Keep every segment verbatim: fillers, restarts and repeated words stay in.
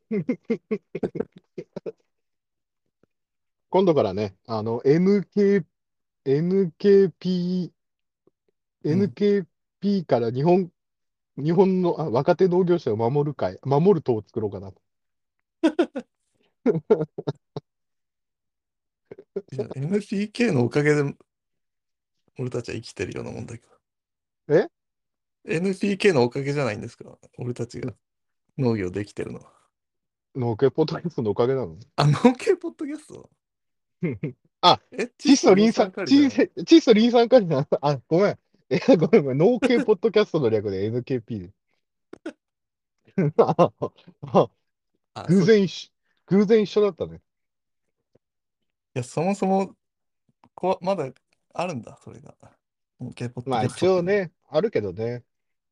今度からね、あの、エヌケー、エヌケーピー、 うん。 エヌケーピー から日本、日本のあ若手農業者を守る会、守る党を作ろうかなと。 いや、エヌピーケー のおかげで俺たちは生きてるようなもんだけど。 えエヌピーケー のおかげじゃないんですか？俺たちが農業できてるのは。 農系ポッドキャストのおかげなの？ あ、農系ポッドキャスト？ あ、 え、窒窒素リン酸素リン酸、 カリじゃない？ 窒窒素リン酸カリな。あ、ごめん。え、ごめん、ごめん。農系ポッドキャストの略で エヌケーピー で。あああ、そう。い偶然一緒、偶然一緒だったね。 や、そもそも、こまだあるんだ、それが。農系ポッドまあキャストっていうのは。 一応ね、あるけどね。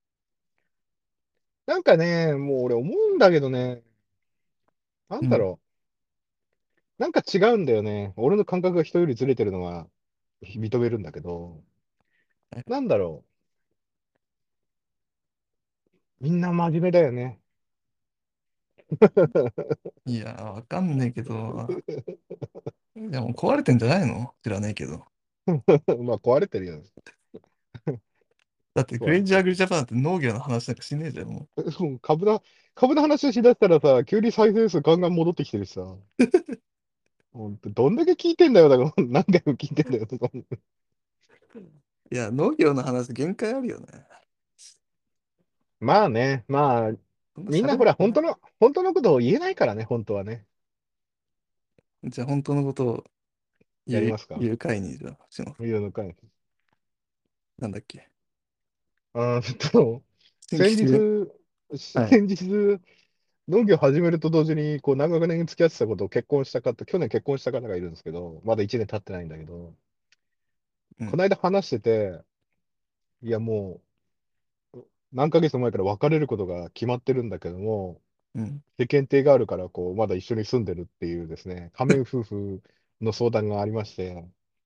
なんかね、もう俺思うんだけどね、なうん。 んだろう。なんか違うんだよね。俺の感覚が人よりずれてるのは認めるんだけど、なんだろう。みんな真面目だよね。 いや、わかんねえけど、いや、もう壊れてんじゃないの？知らねえけど。 まあ壊れてるよ。 だって、クレイジーアグリジャパンって農業の話なんかしねえじゃん、もそう株の、株の話しだしたらさ、急に再生数ガンガン戻ってきてるしさ、ほんと、どんだけ聞いてんだよ、だから何回も聞いてんだよ。 う。いや、農業の話限界あるよね。 まあね、まあ、 そんなみんなほら、 喋んな。 本当の、本当のことを言えないからね、本当はね。 じゃあ、本当のことを言う、 やりますか？ 言う会に、じゃあ、します。 いうのかい。 なんだっけ。 あーっと、先新規一点。 日、 はい。 先日、農業始めると同時に、こう、長年付き合ってたことを結婚した方、去年結婚した方がいるんですけど、まだいちねん経ってないんだけど、 うん。 この間話してて、いやもう、何ヶ月も前から別れることが決まってるんだけども、 うん。 世間体があるから、こう、まだ一緒に住んでるっていうですね、仮面夫婦の相談がありまして、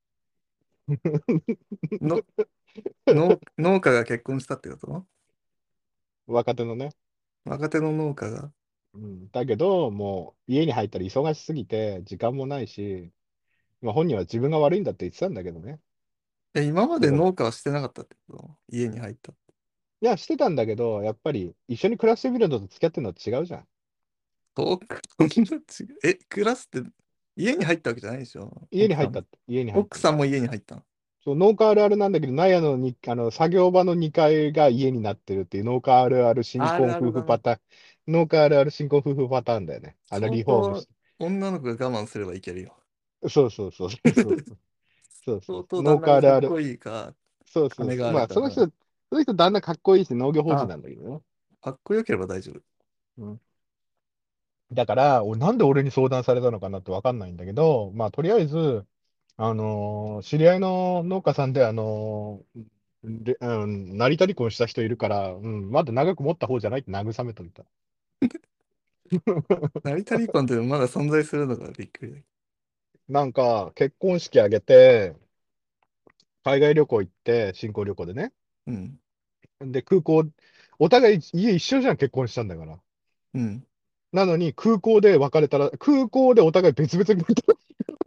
の、農、農家が結婚したってこと？ 若手のね。 若手の農家が。 うん、だけど、もう、家に入ったら忙しすぎて、時間もないし、まあ、本人は自分が悪いんだって言ってたんだけどね。 え、今まだから、いで農家はしてなかったってこと？家に入った。 や、してたんだけど、やっぱり、一緒に暮らしてみるのと付き合ってるのは違うじゃん。 そうか、そんな違う。え、暮らすって家に入ったわけじゃないでしょ？奥さんも。 家に入ったって、家に入った。 奥さんも家に入ったの？ そう、農家あるあるなんだけど、納屋のに、あの、作業場のにかいが家になってるっていう農家あるある新あ婚るあるだね。 夫婦パターン、農家あるある新婚夫婦パターンだよね。あの、 相当リフォームして。 女の子が我慢すればいけるよ。 そうそうそうそうそうそう。そうそう。 相当農旦那がかっこ家あるある。 いいか、 そうそうそう。 金があまあ、 るかが。 その人、その人旦那かっこいいし、農業法人あ、 なんだけどね。 かっこよければ大丈夫。 うん。だから、俺なんで俺に相談されたのかなってわかんないんだけど、まあ、とりあえず、あのー知り合いの農家さんで、あのーで、うん、成田離婚した人いるから、うん、まだ長く持った方じゃないって慰めといた。 成田離婚ってまだ存在するのがびっくりだけなんか、結婚式挙げて、海外旅行行って、新婚旅行でね。 ど。うん。 で、空港、お互い家一緒じゃん、結婚したんだから。 うん。 なのに、空港で別れたら、空港でお互い別々になった。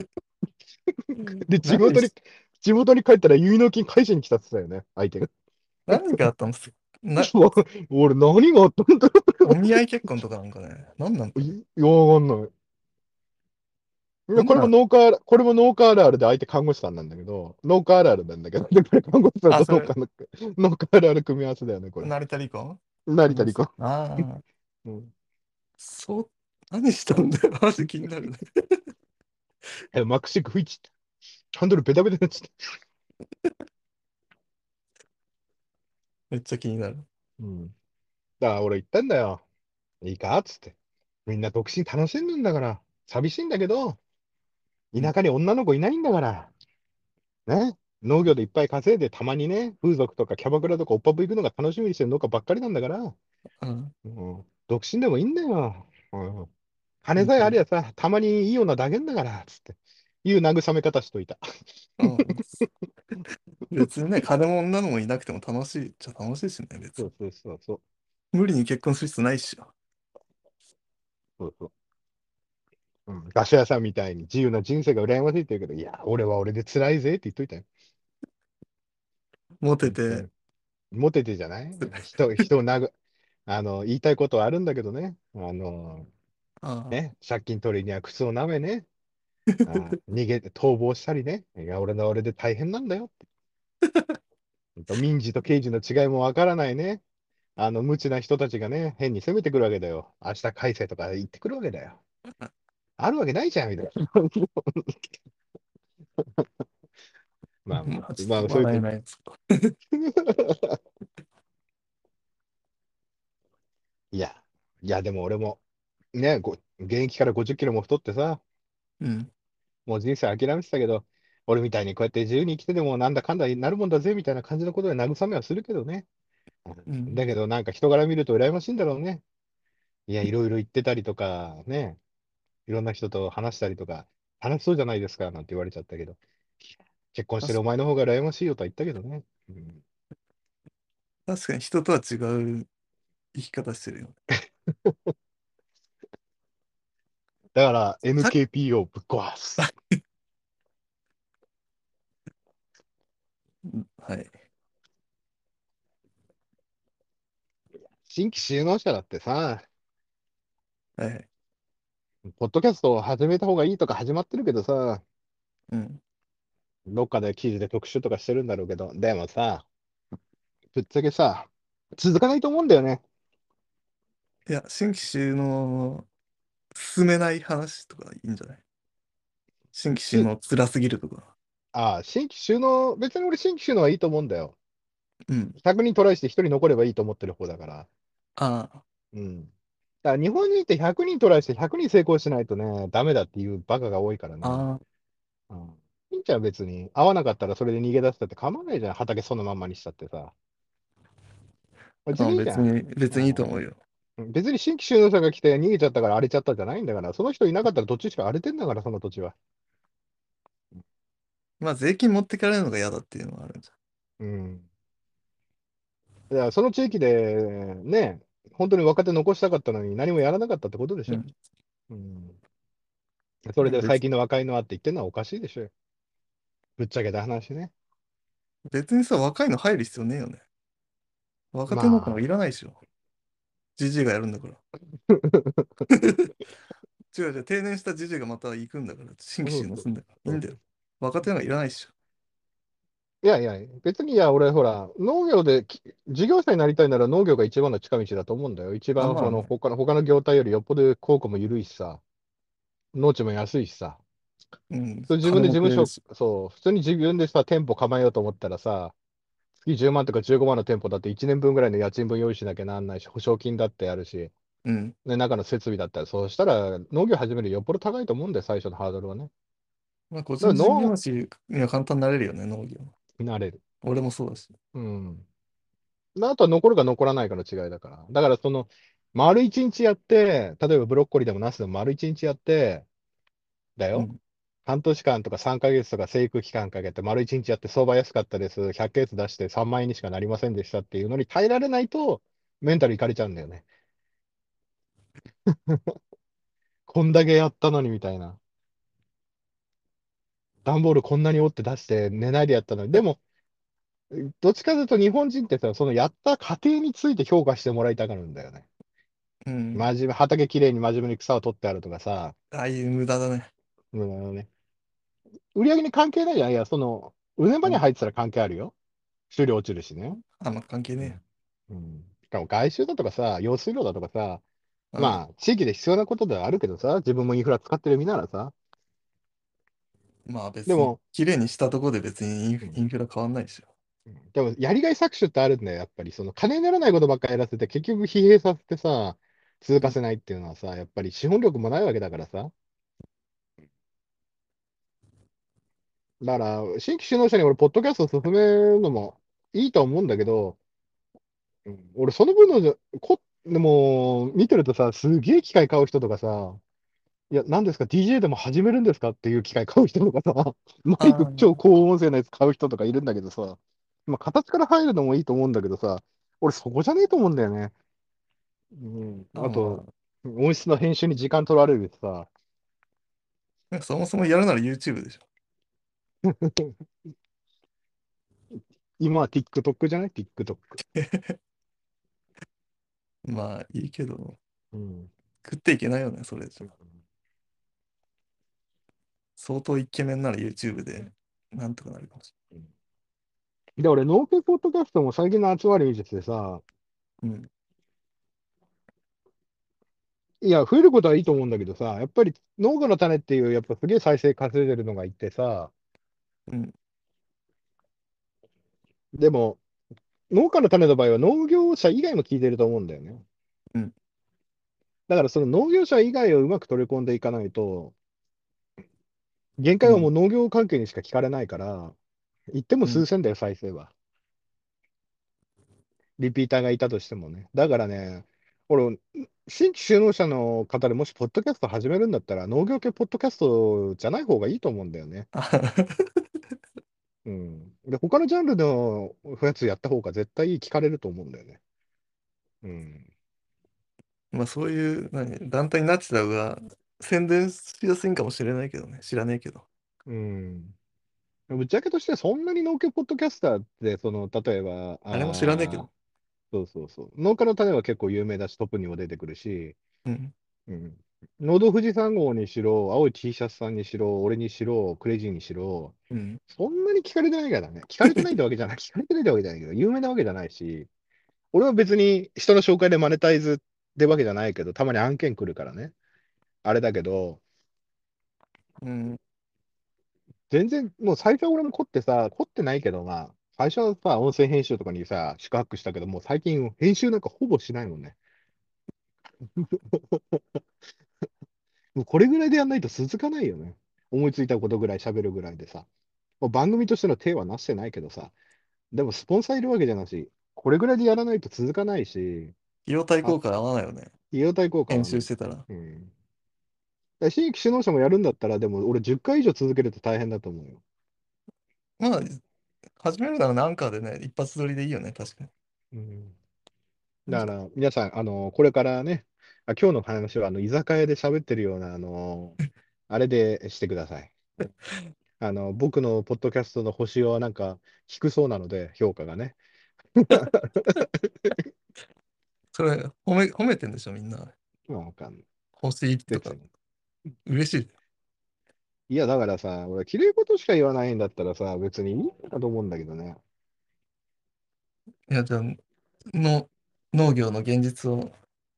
で、地元に、 何し、 地元に帰ったら結納金返しに来たって言ってたよね、相手が。 何があったんですか？な、 そう俺、何があったんだお見合い結婚とかなんかね。何なんかね。 いいや、わかんない。いや、これもどんな、 農家ある、これも農家あるあるで相手看護師さんなんだけど、農家あるあるなんだけど、で、これ看護師さんあ、 とそれ、 農家の、農家あるある組み合わせだよね、これ。 成田離婚？ 成田離婚。 ああ、 うん。 そう、何したんだよ。マジ気になるね。 え、マックシック吹いちゃった。ハンドルベタベタになっちゃった。 めっちゃ気になる。 うん。だから俺言ったんだよ。いいかっつって。みんな独身楽しんでんだから。寂しいんだけど、 うん。 田舎に女の子いないんだから。ね。農業でいっぱい稼いで、たまにね、風俗とかキャバクラとかおっぱぶ行くのが楽しみにしてる農家ばっかりなんだから、 うん。 うん、独身でもいいんだよ。うん、金さえあり本当に。 ゃさ、たまにいい女抱けんだから、つって。いう慰め方しといた。 うん。別にね、金も女のもいなくても楽しいっちゃ楽しいしね、別に。 そうそうそうそう。 無理に結婚する必要ないっしょ。 そうそう。うん。ガシ屋さんみたいに自由な人生が羨ましいって言うけど、いや、俺は俺で辛いぜって言っといたよ。 モテて、 本当に。モテてじゃない人、人を殴、あの、言いたいことはあるんだけどね。あの、 ああ、 ね、借金取りには靴を舐めね。あ、逃げて逃亡したりね。いや、俺の俺で大変なんだよって。ほんと民事と刑事の違いもわからないね。あの、無知な人たちがね、変に攻めてくるわけだよ。明日返せとか言ってくるわけだよ。あるわけないじゃん、みたいな。まあまあ、 まあ、ちょっとまあ、そういうと。 笑えないやつ。 いや、いや、でも俺も、ね、ご現役からごじゅっキロも太ってさ、 うん、 もう人生諦めてたけど、俺みたいにこうやって自由に生きててもなんだかんだになるもんだぜ、みたいな感じのことで慰めはするけどね。 うん。 だけど、なんか人柄見ると羨ましいんだろうね。いや、いろいろ言ってたりとか、ね、いろんな人と話したりとか、楽しそうじゃないですか、なんて言われちゃったけど、結婚してるお確か前の方が羨ましいよとは言ったけどね。うん、 確かに人とは違う生き方してるよね。 だから、 さ、 エヌケーピー をぶっ壊す。 うんはい。 新規就農者だってさ、 はいはい。 ポッドキャストを始めた方がいいとか始まってるけどさ、 うん。 どっかで記事で特集とかしてるんだろうけど、でもさ、ぶっちゃけさ、続かないと思うんだよね。 いや、新規収納進めない話とかいいんじゃない？新規収し、 納辛すぎるとか。 ああ、新規就農、別に俺新規就農はいいと思うんだよ。 うん。 ひゃくにんトライしてひとり残ればいいと思ってる方だから。 ああ、 うん。だから日本人ってひゃくにんトライしてひゃくにん成功しないとね、ダメだっていうバカが多いからね。 あうん。いいんちゃう別に。合わなかったらそれで逃げ出したって構わないじゃん。畑そのまんまにしたってさ。別あ、あにいいじゃん。 別に、別にいいと思うよ。 うん。別に新規就農者が来て逃げちゃったから荒れちゃったじゃないんだから。その人いなかったら土地しか荒れてんだから、その土地は。 まあ、税金持ってかれるのが嫌だっていうのはあるんじうん。いや、その地域でね、本当に若手残したかったのに何もやらなかったってことでしゃん。うょ。 ん。 うん。それでも別、 で最近の若いのはって言ってるのはおかしいでしょ。ぶっちゃけた話ね。 別にさ、若いの入る必要ねえよね。若手の子いまあ、 らないでしょ。じじいがやるんだから。違う違う、定年したじじいがまた行くんだから、新規そうそう収納すんだから。いいんだよ。 そうそう。 若手のがいらないでしょ。 いやいや、別にいや、俺ほら、農業でき事業者になりたいなら農業が一番の近道だと思うんだよ。一あ、 番そのまあね。 他の他の業態よりよっぽど効果も緩いしさ、農地も安いしさ。 うん。 それ自分金で事務所、 も食えるし。 そう、普通に自分でさ、店舗構えようと思ったらさ、月じゅうまんとかじゅうごまんの店舗だっていちねんぶんぐらいの家賃分用意しなきゃなんないし、保証金だってあるし、 うん。 ね、中の設備だったら、そうしたら農業始めるよよっぽど高いと思うんだよ、最初のハードルはね。 まあ、個だから人事業主には簡単になれるよね、農業。 農、なれる。 俺もそうだし。 うん。あとは残るか残らないかの違いだから。だからその、丸一日やって、例えばブロッコリーでもナスでも丸一日やって、だよ。 うん。 半年間とかさんかげつとか生育期間かけて丸一日やって相場安かったです。ひゃっかげつ出してさんまん円にしかなりませんでしたっていうのに耐えられないと、メンタルいかれちゃうんだよね。こんだけやったのにみたいな。段ボールこんなに折って出して寝ないでやったのに。でも、どっちかというと日本人ってさ、そのやった過程について評価してもらいたがるんだよね。 うん。 真面目、畑きれいに真面目に草を取ってあるとかさ、 ああいう無駄だね。 うん、ね、売り上げに関係ないじゃん。いや、その、売れ場うん。 に入ってたら関係あるよ。収量落ちるしね。 あ、まあ関係ねうん。うん。しかも外周だとかさ、用水路だとかさ、 え。うん。 まあ、地域で必要なことではあるけどさ、自分もインフラ使ってる身ならさ、 まあ別に、 でも、 綺麗にしたところで別にインフ、 うん、 インフラ変わんないでしょ。 でも、やりがい搾取ってあるんだよ、やっぱり。その、金にならないことばっかりやらせて、結局疲弊させてさ、続うん。 かせないっていうのはさ、やっぱり資本力もないわけだからさ。だから、新規就農者に俺、ポッドキャストを勧めるのもいいと思うんだけど、うん、俺、その分のじゃ、こ、でも、見てるとさ、すげえ機械買う人とかさ、いや、何ですか、ディージェー でも始めるんですかっていう機械買う人とかさ、マイク超あ高音声のやつ買う人とかいるんだけどさ、まあ、形から入るのもいいと思うんだけどさ、俺そこじゃねえと思うんだよね。うん。 あ、ああと、 まあ。 音質の編集に時間取られるしさ、 なんかそもそもやるなら YouTube でしょ。 今は TikTok じゃない？ TikTok。 まあいいけど、 うん。 食っていけないよね、それじゃ。相当イケメンなら YouTube でなんとかなるかもしで、俺、農家ポッドキャストも最近の集まり見ててさ、 れない。うん。 いや、増えることはいいと思うんだけどさ、やっぱり農家の種っていう、やっぱすげえ再生稼いでるのがいてさ、 うん。 でも、農家の種の場合は農業者以外も聞いてると思うんだよね。 うん。 だからその農業者以外をうまく取り込んでいかないと、限界はもううん。 農業関係にしか聞かれないから、言ってもうん。 数千だよ、再生は。リピーターがいたとしてもね。だからね、俺、新規就農者の方でもしポッドキャスト始めるんだったら、農業系ポッドキャストじゃない方がいいと思うんだよね。 あ。 うん。で、他のジャンルのやつやった方が絶対聞かれると思うんだよね。うん。 まあそういう、何、団体になってた方が宣伝しやすいんかもしれないけどね。知らねえけど。 うん。ぶっちゃけとしてそんなに農協ポッドキャスターって、その、例えば、 あれも知らねえけあーど。 そうそうそう。農家の種は結構有名だし、トップにも出てくるし、 うん。 うん。農道富士山号にしろ、青い T シャツさんにしろ、俺にしろ、クレイジーにしろ、 うん。 そんなに聞かれてないからね。聞かれてないってわけじゃない。聞かれてないってわけじゃないけど、有名なわけじゃないし、俺は別に人の紹介でマネタイズってわけじゃないけど、たまに案件来るからね。あれだけど、 うん。 全然、もう最初は俺も凝ってさ、凝ってないけど、まあ、最初はさ、音声編集とかにさ、宿泊したけど、もう最近編集なんかほぼしないもんね。もうこれぐらいでやんないと続かないよね。思いついたことぐらい喋るぐらいでさ。もう番組としての手はなしてないけどさ。でもスポンサーいるわけじゃなし、これぐらいでやらないと続かないし、 費用対あ、 効果合わないよね。 費用対効果編はね。 集してたら。 うん。だから新規首脳者もやるんだったら、でも俺じゅっかい以上続けると大変だと思うよ。 まあ、始めるならなんかでね、一発撮りでいいよね、確かに。 うん。だから皆さん、あの、これからね、あ、今日の話はあの居酒屋で喋ってるような、あの、あれでしてください。あの、僕のポッドキャストの星をなんか低そうなので、評価がね。 それ、褒め、褒めてんでしょ、みんな。 まあ、わかんない。 欲しいとか。 別に。 嬉しい。 いや、だからさ、俺、綺麗事しか言わないんだったらさ、別にいいんだと思うんだけどね。 いや、じゃあ、の、農業の現実を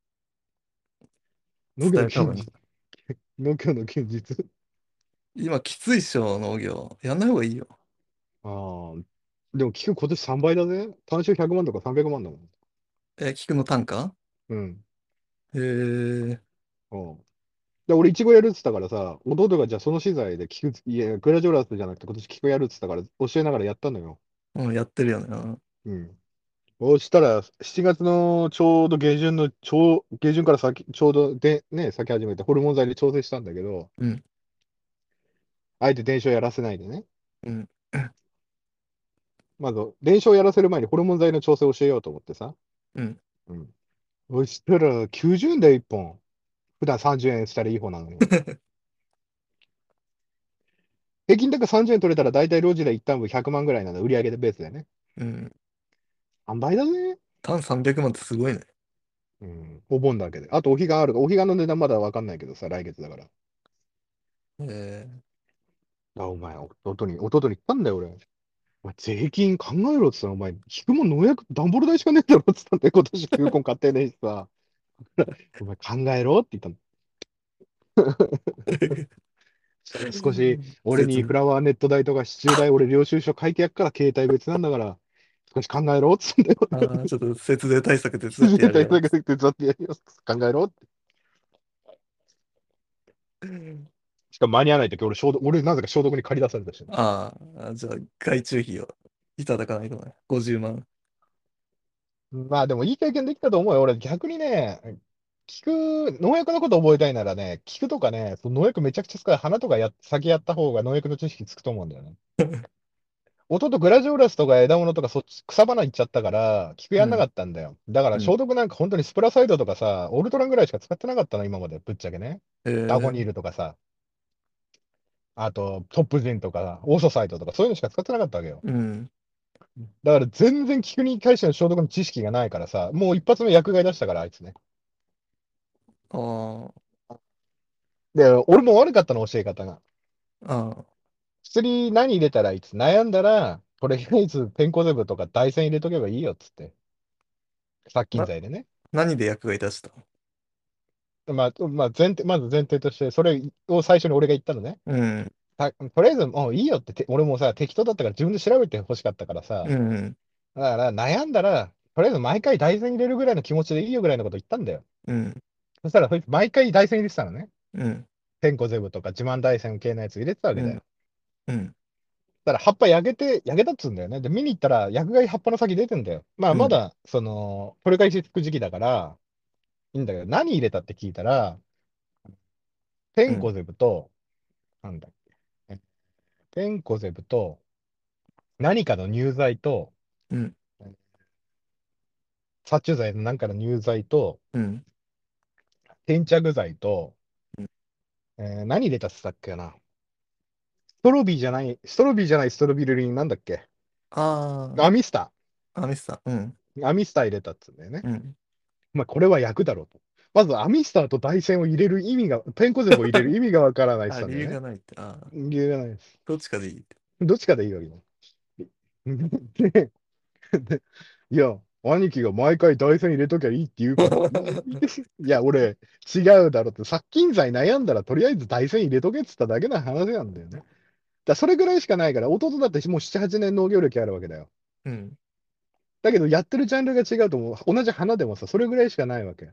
農業の現実、 伝えた方がいい。 農業の現実。 今、きついっしょ、農業。やんない方がいいよ。 ああ、でも聞く今年さんばいだぜ。単勝ひゃくまんとかさんびゃくまんだもん。 え、聞くの単価？ うん。 へえ。 うん。で、俺、イチゴやるっつったからさ、弟がじゃあその資材で聞く、いや、グラジオラスじゃなくて今年聞くやるっつったから教えながらやったのよ。 うん、やってるよね。うん。 うん。そしたら、しちがつのちょうど下旬の、ちょう、下旬から先、ちょうどで、ね、咲き始めて、ホルモン剤で調整したんだけど、 うん。 あえて伝承やらせないでね。 うん。 まず、伝承やらせる前にホルモン剤の調整を教えようと思ってさ。 うん。 うん。そしたら、きゅうじゅうえんだよ、いっぽん。普段さんじゅうえんしたらいい方なのに。平均高さんじゅうえん取れたら、だいたいロジで一旦分ひゃくまんぐらいなの、売上でベースでね。 うん。 さんばいだね。 単さんびゃくまんってすごいね。 うん。お盆だけで。あと、お彼岸ある。お彼岸の値段まだわかんないけどさ、来月だから。 えあ、お前、弟に、弟に言ったんだよ、俺。お前、税金考えろって言ったら、お前、引くもん農薬、段ボール代しかねえだろって言ったんだよ、今年球根買ってねえしさ。お前、考えろって言ったの。 ー。 そしたら少し、俺にフ切ない。 ラワーネット代とか支柱代、俺領収書会計やっから携帯別なんだから、少し考えろって言うんだよ。 ああ、ちょっと節税対策手伝ってやるよ。 携帯だけ手伝ってやるよ。考えろって。しかも間に合わないとき、俺、消毒、俺、なぜか消毒に借り出されたしね。 ああ、じゃあ、外注費をいただかないとね。ごじゅうまん。 まあでもいい経験できたと思うよ。俺逆にね、聞く、農薬のこと覚えたいならね、聞くとかね、その農薬めちゃくちゃ使う花とかや、先やった方が農薬の知識つくと思うんだよね。 弟グラジオラスとか枝物とかそっち草花行っちゃったから、菊やんなかうん。 ったんだよ。だからうん。 消毒なんか本当にスプラサイドとかさ、オルトランぐらいしか使ってなかったの、今まで。ぶっちゃけね。 えダゴニーー、 ルとかさ、あとトップジンとか、オーソサイトとかそういうのしか使ってなかったわけよ。 うん。 だから全然菊に対しての消毒の知識がないからさ、もう一発目薬害出したから、あいつね。 あで、俺も悪かったの、教え方が。 あ、ああ。 薬何入れたらいいっつ悩んだら、とりあえずペンコゼブとか大山入れとけばいいよっつって。殺菌な、 剤でね。 何で役がいたした？ まあ、まあ、前提、まず前提として、それを最初に俺が言ったのね。 うん。 たとりあえずもういいよってて、俺もさ、適当だったから自分で調べて欲しかったからさ、 うん。 だから悩んだら、とりあえず毎回大山入れるぐらいの気持ちでいいよぐらいのこと言ったんだよ。 うん。 そしたら、そいつ毎回大山入れてたのね。 うん。 ペンコゼブとか自慢大山系のやつ入れてたわうん。 けだよ。 うん。 だから葉っぱ焼けて、焼けたっつうんだよね。で、見に行ったら、薬害葉っぱの先出てんだよ。まあ、 うん。 まだ、その、取り返しつく時期だから、いいんだけど、何入れたって聞いたら、ペうん。 ンコゼブと、なんだっけ、ペンコゼブと、何かの乳剤と、 うん。 殺虫剤の何かの乳剤と、 うん。 転着剤と、えー何入れたって言ったっけな。ストロビーじゃない、ストロビーじゃないストロビルリンなんだっけ。 あアミスタ。 あ、アミスタ。うん。 アミスタ入れたっつうんだよね。 うん。 まあ、これは役だろうと。まず、アミスターと大山を入れる意味が、ペンコゼブを入れる意味がわからないってあ、理由が言ったんだよね。 ないって。ああ、 理由がないです。 どっちかでいいって。 どっちかでいいわけだ。で、でいや、兄貴が毎回大山入れときゃいいって言うから、いいや、俺、違うだろって、殺菌剤悩んだら、とりあえず大山入れとけって言っただけの話なんだよね。だからそれぐらいしかないから、弟だってもうなな、はちねん農業歴あるわけだよ。 うん。 だけど、やってるジャンルが違うともう、同じ花でもさ、それぐらいしかないわけ。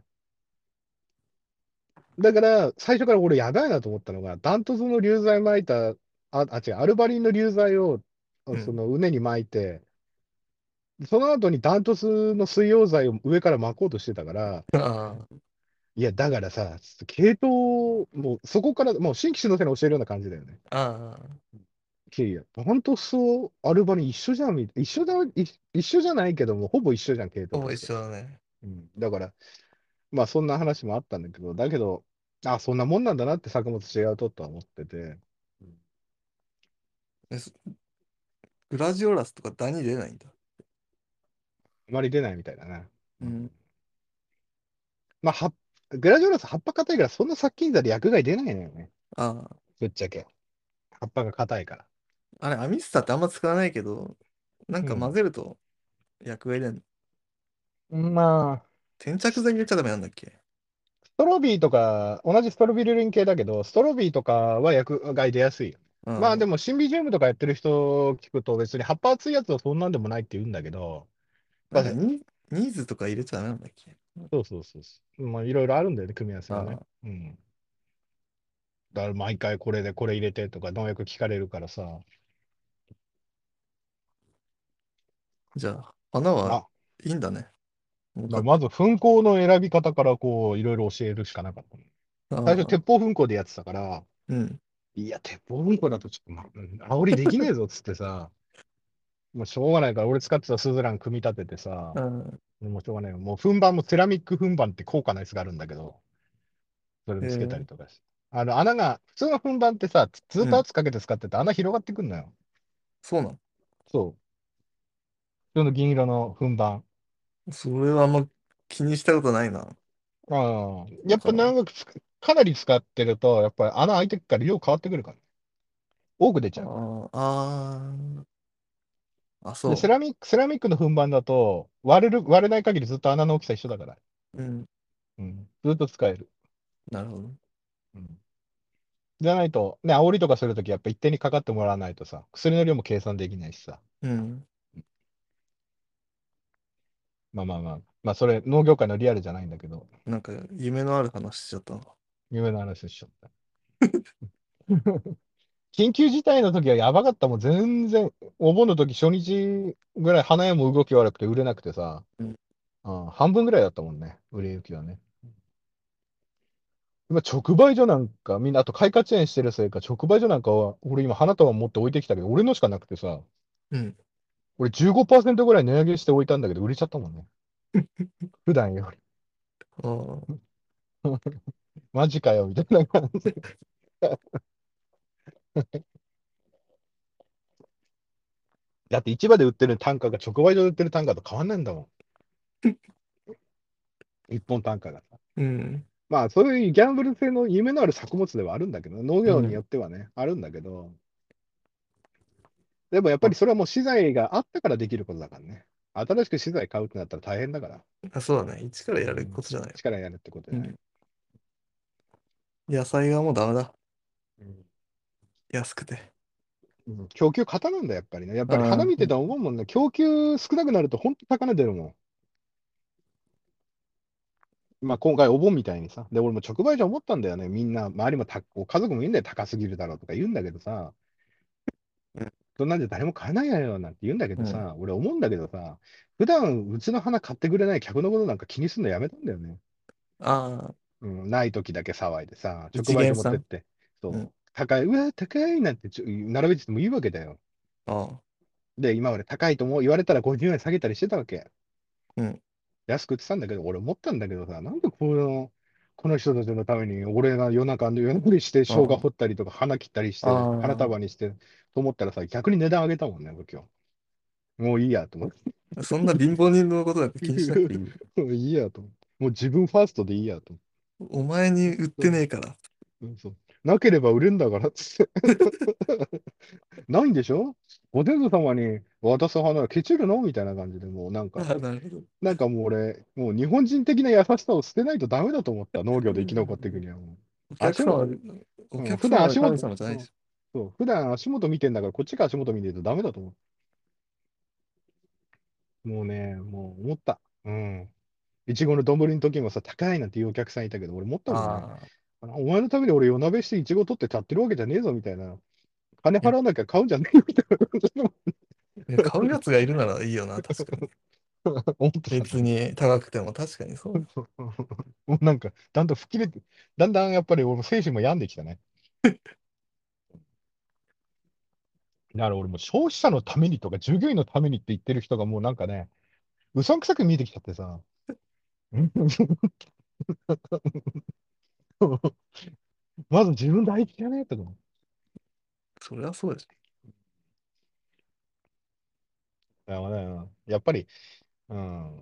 だから、最初から俺やばいなと思ったのが、ダントツの流剤撒いた、あ、あ、違う、アルバリンの流剤を、 うん。 その、畝に撒いて、その後にダントツの水溶剤を上から撒こうとしてたから、 あいや、だからさ、系統、もうそこから、もう新規種の手に教えるような感じだよね。 あ、ああ、 いや、ダントツとアルバリン一緒じゃん、み一緒だ、い一緒じゃないけども、ほぼ一緒じゃん、系統ほぼ一として。 緒だね。 うん。だから、まあそんな話もあったんだけど、だけど、あ、そんなもんなんだなって作物違うととは思ってて、うんえそグラジオラスとかダニ出ないんだ。 あまり出ないみたいだな。うん、 うん。 まあ、はグラジオラス葉っぱ硬いから、そんな殺菌剤で薬害出ないのよね。 あぶっちゃけ。葉っぱが硬いから。 あ、あれ、アミスタってあんま使わないけど、なんか混うん。 ぜると薬害出んの？ まあ、 転着剤入れちゃダメなんだっけ？ ストロビーとか、同じストロビルリン系だけど、ストロビーとかは薬害出やすいよ。 うん。 まあでも、シンビジウムとかやってる人聞くと、別に葉っぱ厚いやつはそんなんでもないって言うんだけど、まあ、 なんかニ、ニーズとか入れちゃダメなんだっけ？ そうそうそうそう。まあ、いろいろあるんだよね、組み合わせがね。 ああ、 うん。だから毎回これでこれ入れてとか農薬聞かれるからさ。 じゃあ、花はあ、 いいんだね。儲かって。 だからまず粉香の選び方からこう、いろいろ教えるしかなかったの。最初、 ああ、 鉄砲粉香でやってたから、 うん。 いや、鉄砲粉香だとちょっと、ま、うん煽りできねえぞっつってさ、もうしょうがないから、俺使ってたスズラン組み立ててさ、 うん。 もうしょうがないよ。もう粉盤もセラミック粉盤って高価なやつがあるんだけど、それもつけたりえー、 とかして。あの、穴が、普通の粉盤ってさ、ずっとうん。 圧かけて使ってて穴広がってくんのよ。 そうなそう。普通の銀色の粉盤。 の？それはあんま気にしたことないな。 ああ、やっぱわからん。 長くつか、かなり使ってると、やっぱり穴開いてくから量変わってくるから。多く出ちゃうから。 ああ、ああ、あ、 で、セそラミック、セラミックの粉盤だと、割れる、割れない限りずっと穴の大きさ一緒だから。 う。うん。 うん。ずっと使える。 なるほど。 うん。じゃないと、ね、煽りとかするとき、やっぱ一定にかかってもらわないとさ、薬の量も計算できないしさ。 うん。 まあまあまあ、まあそれ、農業界のリアルじゃないんだけど、 なんか夢のある話しちゃったな。 夢の話しちゃった。緊急事態の時はやばかったもん。全然、お盆の時初日ぐらい花屋も動き悪くて売れなくてさ、 うん。 うん、半分ぐらいだったもんね、売れ行きはね。今、直売所なんか、みんな、あと開花チェーンしてるせいか、直売所なんかは、俺今花束持って置いてきたけど、俺のしかなくてさ、 うん。 俺じゅうごパーセントぐらい値上げして置いたんだけど、売れちゃったもんね。普段より。 ああ、 マジかよ、みたいな感じ。だって市場で売ってる単価が直売所で売ってる単価と変わんないんだもん。一本単価がさ。 うん。 まあ、そういうギャンブル性の夢のある作物ではあるんだけど、農業にようん。 ってはね、あるんだけど、でもやっぱあ、 りそれはもう資材があったからできることだからね。新しく資材買うってなったら大変だから。 あそうだね。一からやるうん。 ことじゃないよ。 力やるってことじゃない。 うん。野菜がもうダメだ。 うん。 安くて。 うん、供給過多なんだ、やっぱりね。やっぱりああ、 花見てて思うもんね。供給少なくなると本当高値出るもん。まあ今回お盆みたいにさ。で、俺も直売所思ったんだよね。みんな、周りもたこう家族もいいんだよ。高すぎるだろうとか言うんだけどさ。 うん。 そんなんで誰も買えないよなんて言うんだけうん。 どさ。俺思うんだけどさ。普段うちの花買ってくれない客のことなんか気にするのやめたんだよね。 ああ、 うん、ない時だけ騒いでさ。直一売所元さん。 持ってって。 うん。 そう。高い、うわ、高いなんてちょ並べててもいいわけだよ。 ああ、 で、今まで高いとも言われたらごじゅうえん下げたりしてたわけ。 うん。 安く売ってたんだけど、俺思ったんだけどさ、なんでこの、この人たちのために、俺が夜中夜なりして生姜あ掘ったりとか、花切ったりしあ、 て、花あ束にして、と思ったらさ、逆に値段上げたもんね、今日。もういいやと思って。 あ。そんな貧乏人のことなんか気にしなくていい。 もういいやと思って。もう自分ファーストでいいやと思お前に売ってって。 ねえから。 うんそう。なければ売れんだからっつって。ないんでしょ、ご先祖様に渡す花はケチるのみたいな感じで、もうなんか、 ああ、なるほど。 なんかもう俺、もう日本人的な優しさを捨てないとダメだと思った。農業で生き残っていくにはもう。 お客様、 足も、 おうん、 客様が普段足元、 神様じゃないうん、 でしそう、普段足元見てんだから、こっちが足元見てるとダメだと思う。もうね、もう思った。うん。いちごの丼の時もさ、高いなんていうお客さんいたけど、俺思っょ。 たもんね。 ああ、 あのお前のために俺夜なべしていちご取って買ってるわけじゃねえぞ、みたいな。金いや、 払わなきゃ買うんじゃねえよ、みたいな感じの。 いや買うやつがいるならいいよな、確かに。 思ってた別ね。 に高くても確かにそう。 もうなんか、だんだん吹っ切れて、だんだんやっぱり俺も精神も病んできたね。だから俺も消費者のためにとか従業員のためにって言ってる人がもうなんかね、うさんくさく見えてきちゃってさ。まず自分大事じゃねえとか思って。 それはそうでしいやねやっぱり、うん、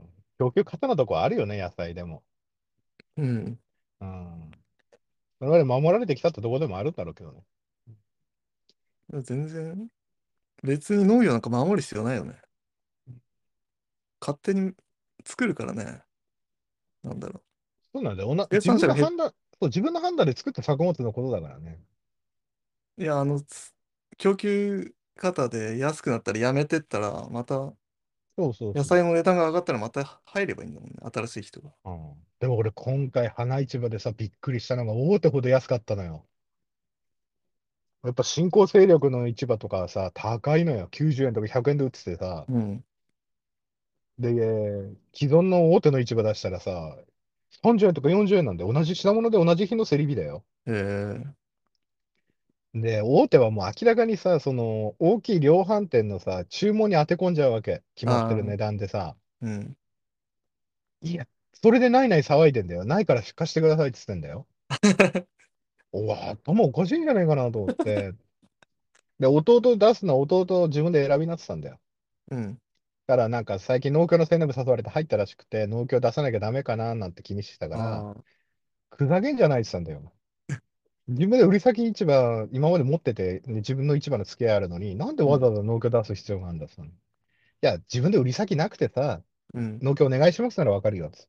供給過多なとこあるよね、野菜でも。 ょ。うん。 うん。それまで守られてきたってとこでもあるんだろうけどね。 全然、別に農業なんか守る必要ないよね。勝手に作るからね。なんだろそうなんだよ。おなう。生自産者が減っ、 分の判断、そう、自分の判断で作った作物のことだからね。 いや、あの、つ供給方で安くなったらやめてったら、またそうそうそう。 野菜の値段が上がったらまた入ればいいんだもんね。新しい人が。 うん、でも俺今回花市場でさ、びっくりしたのが大手ほど安かったのよ。やっぱ新興勢力の市場とかはさ、高いのよ。きゅうじゅうえんとかひゃくえんで売っててさ。 うん。 で、既存の大手の市場出したらさ、さんじゅうえんとかよんじゅうえんなんで、同じ品物で同じ日の競り日だよ。 えー、 で、大手はもう明らかにさ、その大きい量販店のさ、注文に当て込んじゃうわけ。決まってる値ああ、 段でさ。 うん。 いや、それでないない騒いでんだよ。ないから出荷してくださいって言ってんだよ。おわ、頭おかしいんじゃないかなと思って。で、弟出すのは弟自分で選びなってたんだよ。 うん。 だからなんか最近農協の青年部誘われて入ったらしくて、農協出さなきゃダメかななんて気にしてたから、 ああ、 ふざけんじゃないって言ってたんだよ。自分で売り先市場、今まで持ってて、ね自分の市場の付き合いあるのに、なんでうん。 わざわざ農協出す必要があるんだっつったの。いや、自分で売り先なくてさ、 うん。 農協お願いしますならわかるよっつって。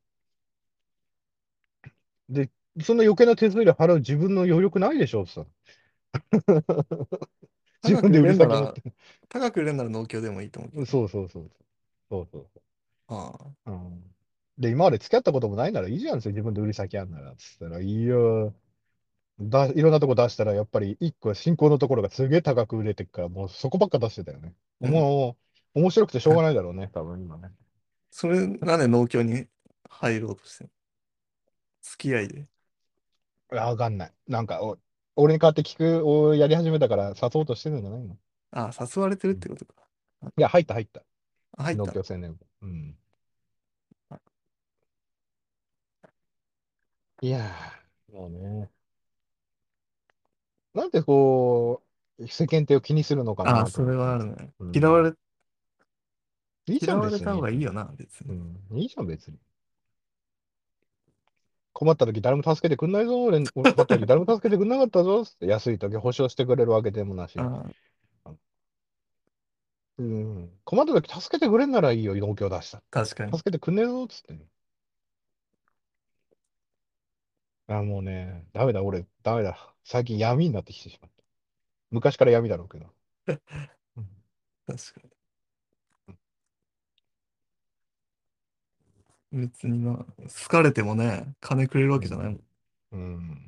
で、そんな余計な手数料払う自分の余力ないでしょっつったの。自高く売分で売りれんなら、 先持って。 高く売れんなら農協でもいいと思うけどね。 そうそうそう。そうそうそああ。 う。うん。で、今まで付き合ったこともないならいいじゃんっつって自分で売り先あんなら。つったら、いやー、だ、いろんなとこ出したら、やっぱり一個進行のところがすげえ高く売れてくから、もうそこばっか出してたよね。 うん。 もう、面白くてしょうがないだろうね、多分今ね。 それ、なんで農協に入ろうとしてんの？付き合いで。 いやわかんない。なんか、お、俺に代わって聞くをやり始めたから誘おうとしてるんじゃないの？ ああ、誘われてるっうん。 てことか。 いや、入った入った。 あ、入っ農た。 協青年部。うん。いやー、もうね。なんでこう、世間体を気にするのかああ、 なとそれ思ってね。 はあるね。 うん。 嫌われ、 いいじゃん、 嫌われた方別にって。 がいいよな、別に。 うん。いいじゃん、別に。困った時誰も助けてくんないぞ。俺、俺困った時誰も助けてくんなかったぞ。って安い時保証してくれるわけでもなし。 ああ、 うん。困った時助けてくれんならいいよ、農協出した。 確かに。 助けてくんねえぞ、つってね。あ、もうね、ダメだ、俺、ダメだ。最近闇になってきてしまった。昔から闇だろうけど。うん。 確かに。別にな、好かれてもね、金くれるわうん。 けじゃないもん。 うん。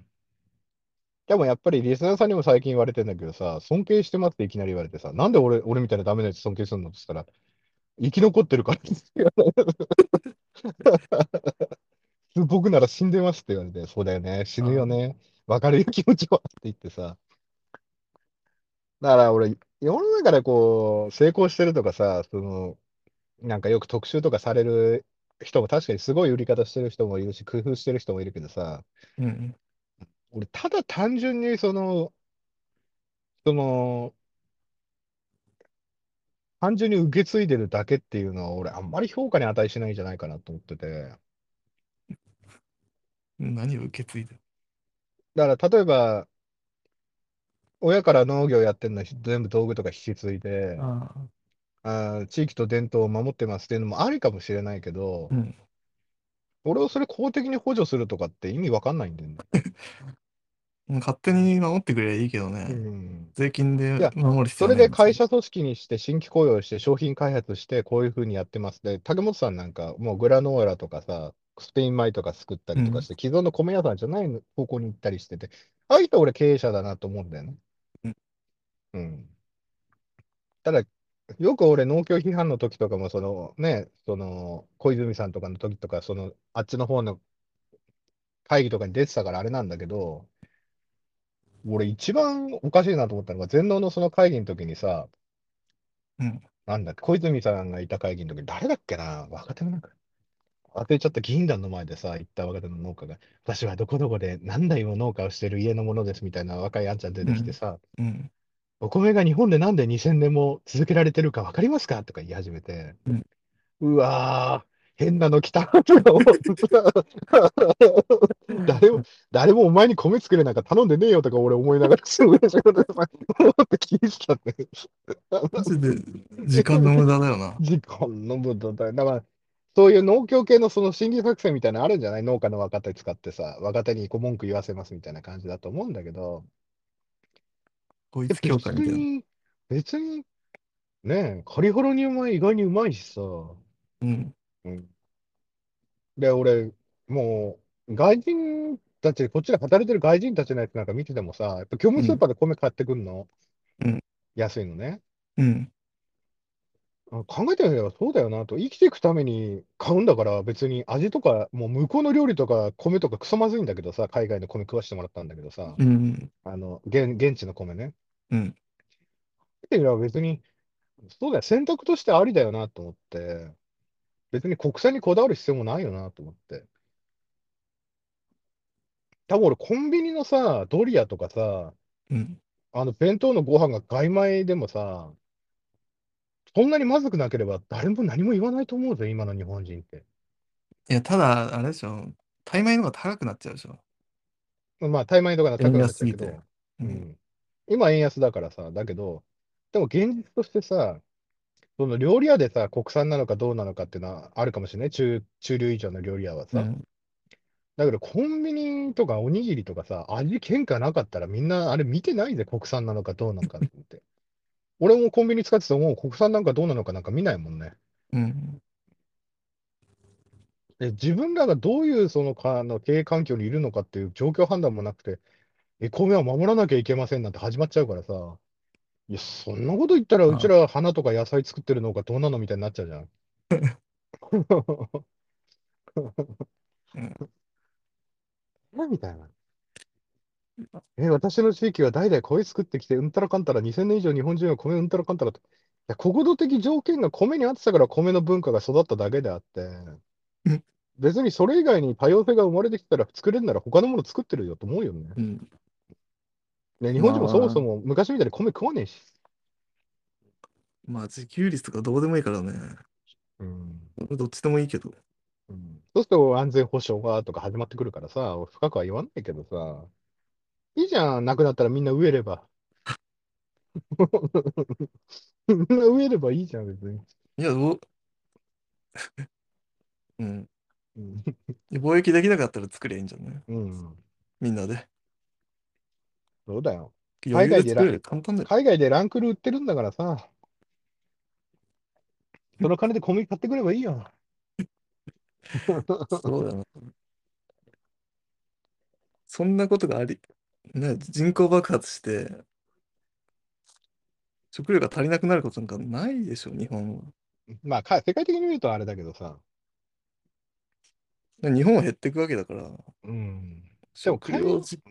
でもやっぱりリスナーさんにも最近言われてんだけどさ、尊敬してますっていきなり言われてさ、なんで俺、俺みたいなダメなやつ尊敬するのって言ったら、生き残ってるからですよ。僕なら死んでますって言われて、そうだよね、死ぬよあね、わかるよ気持ちはって言ってさ、だから俺、世の中でこう、成功してるとかさ、その、なんかよく特集とかされる人も確かにすごい売り方してる人もいるし、工夫してる人もいるけどさ、 うん。 俺、ただ単純にその、その、単純に受け継いでるだけっていうのは、俺、あんまり評価に値しないんじゃないかなと思ってて。 何を受け継いでる。 だから、例えば、親から農業やってるのは全部道具とか引き継いで、 ああ、 あー、地域と伝統を守ってますっていうのもありかもしれないけど、 うん。 俺をそれ公的に補助するとかって意味わかんないんだよね。 勝手に守ってくればいいけどうね。 ん。 税金でいや、 守る必要それはないもん、別に。 で会社組織にして新規雇用して商品開発してこういうふうにやってます。で、竹本さんなんかもうグラノーラとかさ、スペイン米とか作ったうん。 りとかして、既存の米屋さんじゃない方向に行ったりしてて、ああいう人俺経営者だなと思うんだよね。 うん。 うん。ただ、よく俺農協批判の時とかも、そのね、その小泉さんとかの時とか、そのあっちの方の会議とかに出てたからあれなんだけど、俺一番おかしいなと思ったのが、全農のその会議の時にさ、 うん。 なんだっけ、小泉さんがいた会議の時、誰だっけな、若手のなんか、当てちゃった議員団の前でさ、言った若手の農家が、私はどこどこで何代も農家をしてる家のものですみたいな若いあんちゃん出うん。 てきてさ、 うん。 お米が日本でなんでにせんねんも続けられてるかわかりますかとか言い始めて、 うん。 うわー、変なの来たとか思ってさ、誰も、誰もお前に米作れなんか頼んでねえよとか俺思いながら、すごい仕事でさ、思って聞いてたって。 マジで時間の無駄だよな。 時間の無駄だよ。だから、そういう農協系のその心理作戦みたいなのあるんじゃない？農家の若手使ってさ、若手にこう文句言わせますみたいな感じだと思うんだけど、でこいつ協会みたいな。 別に、別にね、カリフォルニア米意外にうまいしさ、 うん。 うん。で、俺、もう、外人たち、こっちで働いてる外人たちのやつなんか見ててもさ、やっぱ業務うん。 スーパーで米買ってくんの、 うん。 安いのね。 うん。 あ、考えてみればそうだよなと。生きていくために買うんだから別に味とか、もう向こうの料理とか米とかクソまずいんだけどさ、海外の米食わしてもらったんだけどさ、 うん。 あの、現、現地の米ね。 うん。 見てみれば別に、そうだよ、選択としてありだよなと思って、別に国産にこだわる必要もないよなと思って。多分俺コンビニのさ、ドリアとかさ、 うん。 あの弁当のご飯が外米でもさ、そんなにまずくなければ誰も何も言わないと思うぜ、今の日本人って。 いや、ただ、あれでしょ。タイ米の方が高くなっちゃうでしょ。 まあ、タイ米とか円高くなっ安すぎて。 ちゃうけど、 うん。 うん。今円安だからさ、だけど、でも現実としてさ、その料理屋でさ、国産なのかどうなのかっていうのはあるかもしれない。中、中流以上の料理屋はさ。 うん。 だけど、コンビニとかおにぎりとかさ、味変化なかったらみんなあれ見てないぜ、国産なのかどうなのかって。俺もコンビニ使ってても、国産なんかどうなのかなんか見ないもんね。 うん。 で、自分らがどういうそのか、あの経営環境にいるのかっていう状況判断もなくて、え、米は守らなきゃいけませんなんて始まっちゃうからさ、いや、そんなこと言ったら、うちあ、 ら花とか野菜作ってるのがどうなのみたいになっちゃうじゃん。 うん。 何みたいな。え、私の地域は代々米作ってきて、うんたらかんたらにせんねん以上日本人は米うんたらかんたらと。 や国土的条件が米にあってたから米の文化が育っただけであって、別にそれ以外に多様性が生まれてきたら作れるなら他のもの作ってるよと思うよね。 うん。 ね、日本人もそもまあ、 そも昔みたいに米食わねえし。 まあ自給率とかどうでもいいからね。 うん。 どっちでもいいけど。 うん、そうすると安全保障がとか始まってくるからさ、深くは言わないけどさ、いいじゃん、なくなったらみんな植えれば。みんな植えればいいじゃん、別に。 いや、どう、うん。 うん。 貿易できなかったら作りゃいいんじゃない？ うん。 みんなで。 そうだよ。 余海外でラ、 裕で作れる。簡単だよ。 海外でランクル売ってるんだからさ、その金で小麦買ってくればいいよ。 そうだな。そんなことがあり、ね、人口爆発して、食料が足りなくなることなんかないでしょ、日本は。 まあ、か世界的に見るとあれだけどさ。 日本は減っていくわけだから、 うん。でも海、 食料じ、 うん、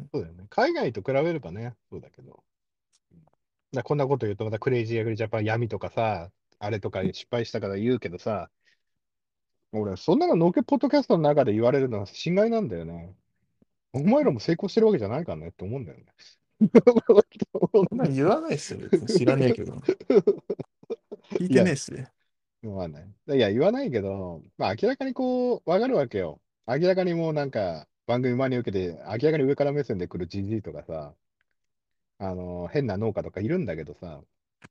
うん、 そうだよね。海外と比べればね、そうだけど。だこんなこと言うとまたクレイジーアグリジャパン闇とかさ、あれとか失敗したから言うけどさ、俺、そんなのノーケポッドキャストの中で言われるのは侵害なんだよね。お前らも成功してるわけじゃないからねって思うんだよね。 そんなん言わないっすよ、別に知らねえけど。聞いいや、 てねえし。 まあね。いや、言わないけど、まあ明らかにこう、わかるわけよ。明らかにもうなんか、番組真に受けて、明らかに上から目線で来るじじいとかさ、あの、変な農家とかいるんだけどさ、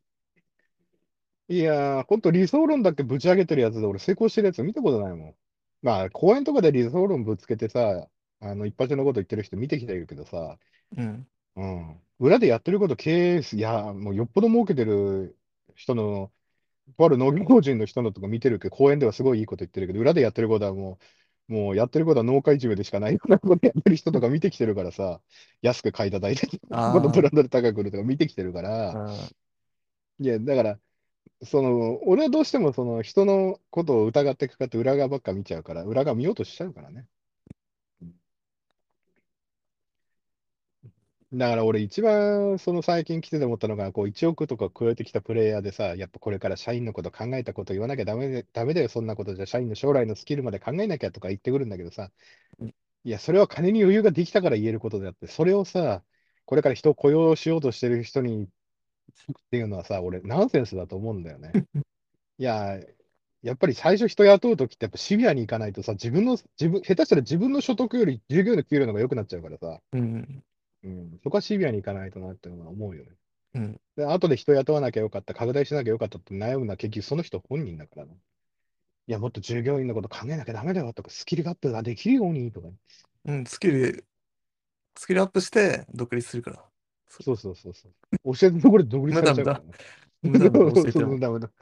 いやー、ほんと理想論だけぶち上げてるやつで俺成功してるやつ見たことないもん。まあ、公園とかで理想論ぶつけてさ、あの、一発のこと言ってる人見てきてるけどさ、 うん。 うん。裏でやってること経営、いや、もうよっぽど儲けてる人の、とある農業法人の人のとか見てるけど、公園ではすごいいいこと言ってるけど、裏でやってることはもう、もうやってることは農家いじめでしかないようなことやってる人とか見てきてるからさ、安く買い叩いて、このブあランドで高く売るとか見てきてるかあ、 ら、 あいや、だから、その、俺はどうしてもその人のことを疑ってかかって裏側ばっか見ちゃうから、裏側見ようとしちゃうからね。だから俺一番その最近来てて思ったのが、こういちおくとか超えてきたプレイヤーでさ、やっぱこれから社員のこと考えたこと言わなきゃダメで、ダメだよ、そんなことじゃ、社員の将来のスキルまで考えなきゃとか言ってくるんだけどさ、 ー、 いや、それは金に余裕ができたから言えることであって、それをさ、これから人を雇用しようとしてる人にっていうのはさ、俺ナンセンスだと思うんだよね。いや、やっぱり最初人雇うときってやっぱシビアにいかないとさ、自分の、自分、下手したら自分の所得より従業員の給料の方が良くなっちゃうからさ、 うん、 うん、そこはシビアにいかないとなっていうのは思うよね。 うん、 で、後で人雇わなきゃよかった、拡大しなきゃよかったって悩むのは結局その人本人だからな。いや、もっと従業員のこと考えなきゃダメだよとか、スキルアップができるようにとかね。 うん、スキル、スキルアップして独立するから。それそうそうそうそう。教えたところで独立され無駄無駄。 ちゃうからね。 無駄無駄そうそう、 教えても。 ダメだ。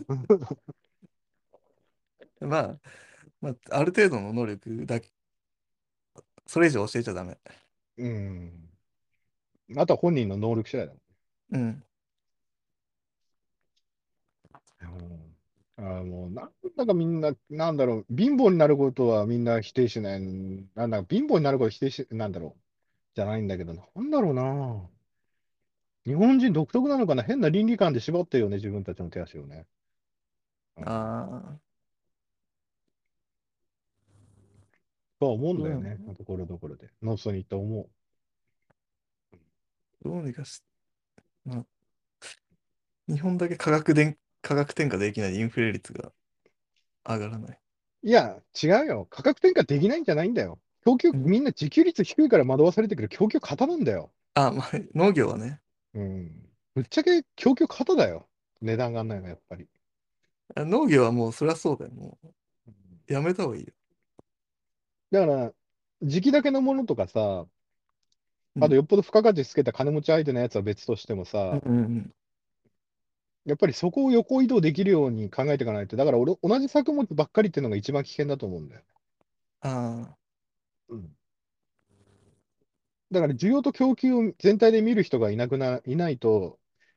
まあ、まあ、ある程度の能力だけ、それ以上教えちゃダメ。 うん。あとは本人の能力次第だもん。 うん。 うんあもう、なんだかみんな、なんだろう、貧乏になることはみんな否定しない。なんだ、貧乏になることは否定し、なんだろう、じゃないんだけど、なんだろうな。日本人独特なのかな、変な倫理観で縛ってるよね、自分たちの手足をね。うん。 ああ、 とは思うんどうなの？ だよね、ところどころで。ノースに行って思どうにかし、まあ、日本だけ価格で、価格転嫁できないインフレ率が上がらない。 う。いや、違うよ。価格転嫁できないんじゃないんだよ。供給、 んみんな自給率低いから惑わされてくる供給過多なんだよ。 あ、まあ、農業はね。 うん。ぶっちゃけ供給過多だよ。値段が上がんないのがやっぱり。 あ農業はもうそりゃそうだよ。もうんうやめた方がいいよ。 だから、時期だけのものとかさ、 うん。 あとよっぽど付加価値つけた金持ち相手のやつは別としてもうんさ、 うんうん。 やっぱりそこを横移動できるように考えていかないと、だから俺、同じ作物ばっかりっていうのが一番危険だと思うんだよ。 あうん。だから需要と供給を全体で見る人がいなくな、いないと、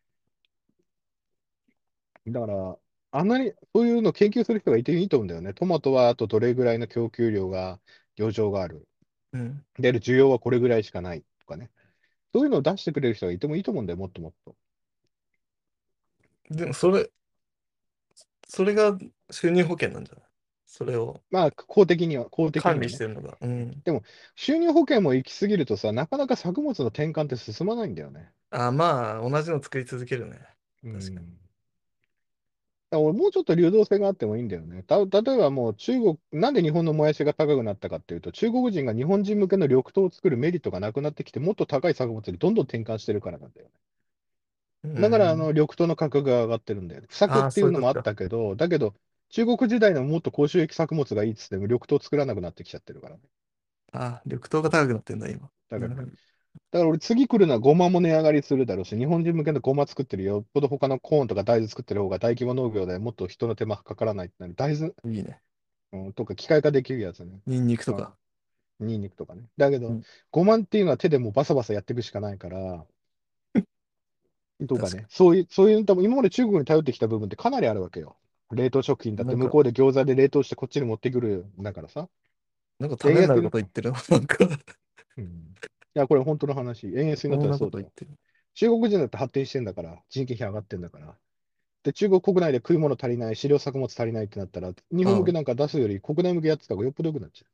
だから、あんなにそういうのを研究する人がいていいと思うんだよね。トマトはあとどれぐらいの供給量が、余剰がある。 あ、うん。 で、需要はこれぐらいしかないとかね。そういうのを出してくれる人がいてもいいと思うんだよ、もっともっと。 でもそれ、それが収入保険なんじゃない？それをまあ、公的には、公的管にはね。 理してるのが。うん。 でも、収入保険も行き過ぎるとさ、なかなか作物の転換って進まないんだよね。 あ、まあ、同じの作り続けるね。 う確かに。 ん。だから俺もうちょっと流動性があってもいいんだよね。た、例えばもう中国、なんで日本のもやしが高くなったかっていうと、中国人が日本人向けの緑豆を作るメリットがなくなってきて、もっと高い作物にどんどん転換してるからなんだよね。 うだからあのん。 緑豆の価格が上がってるんだよね。不作っああ、 ていうのもあっそういうことか。 たけど、だけど中国時代のもっと高収益作物がいいっつっても緑豆作らなくなってきちゃってるからね。 ああ、緑豆が高くなってんだ、今。 だから、だかなるほど。 ら俺次来るのはごまも値上がりするだろうし、日本人向けのごま作ってるよ。よっぽど他のコーンとか大豆作ってる方が大規模農業でもっと人の手間かからないってなる。大豆、 いいね。 うん、とか機械化できるやつね。 ニンニクとまあ、 か。 ニンニクとかね。だけど、 うん。 ごまっていうのは手でもうバサバサやっていくしかないから、とかね。 確かそういう、そういう、多分今まで中国に頼ってきた部分ってかなりあるわけよ。冷凍食品だに。 ってなんか、 向こうで餃子で冷凍してこっちに持ってくるんだからさ。 なんかためになるこ円安に、 と言ってるな。なんかうん。いや、これ本当の話。円安になっそんなこたらそうだよ。 と言ってる。 中国人だって発展してんだから、人件費上がってんだから。で、中国国内で食い物足りない、飼料作物足りないってなったら、日本向けうん。 なんか出すより国内向けやってた方がよっぽど良くなっちゃ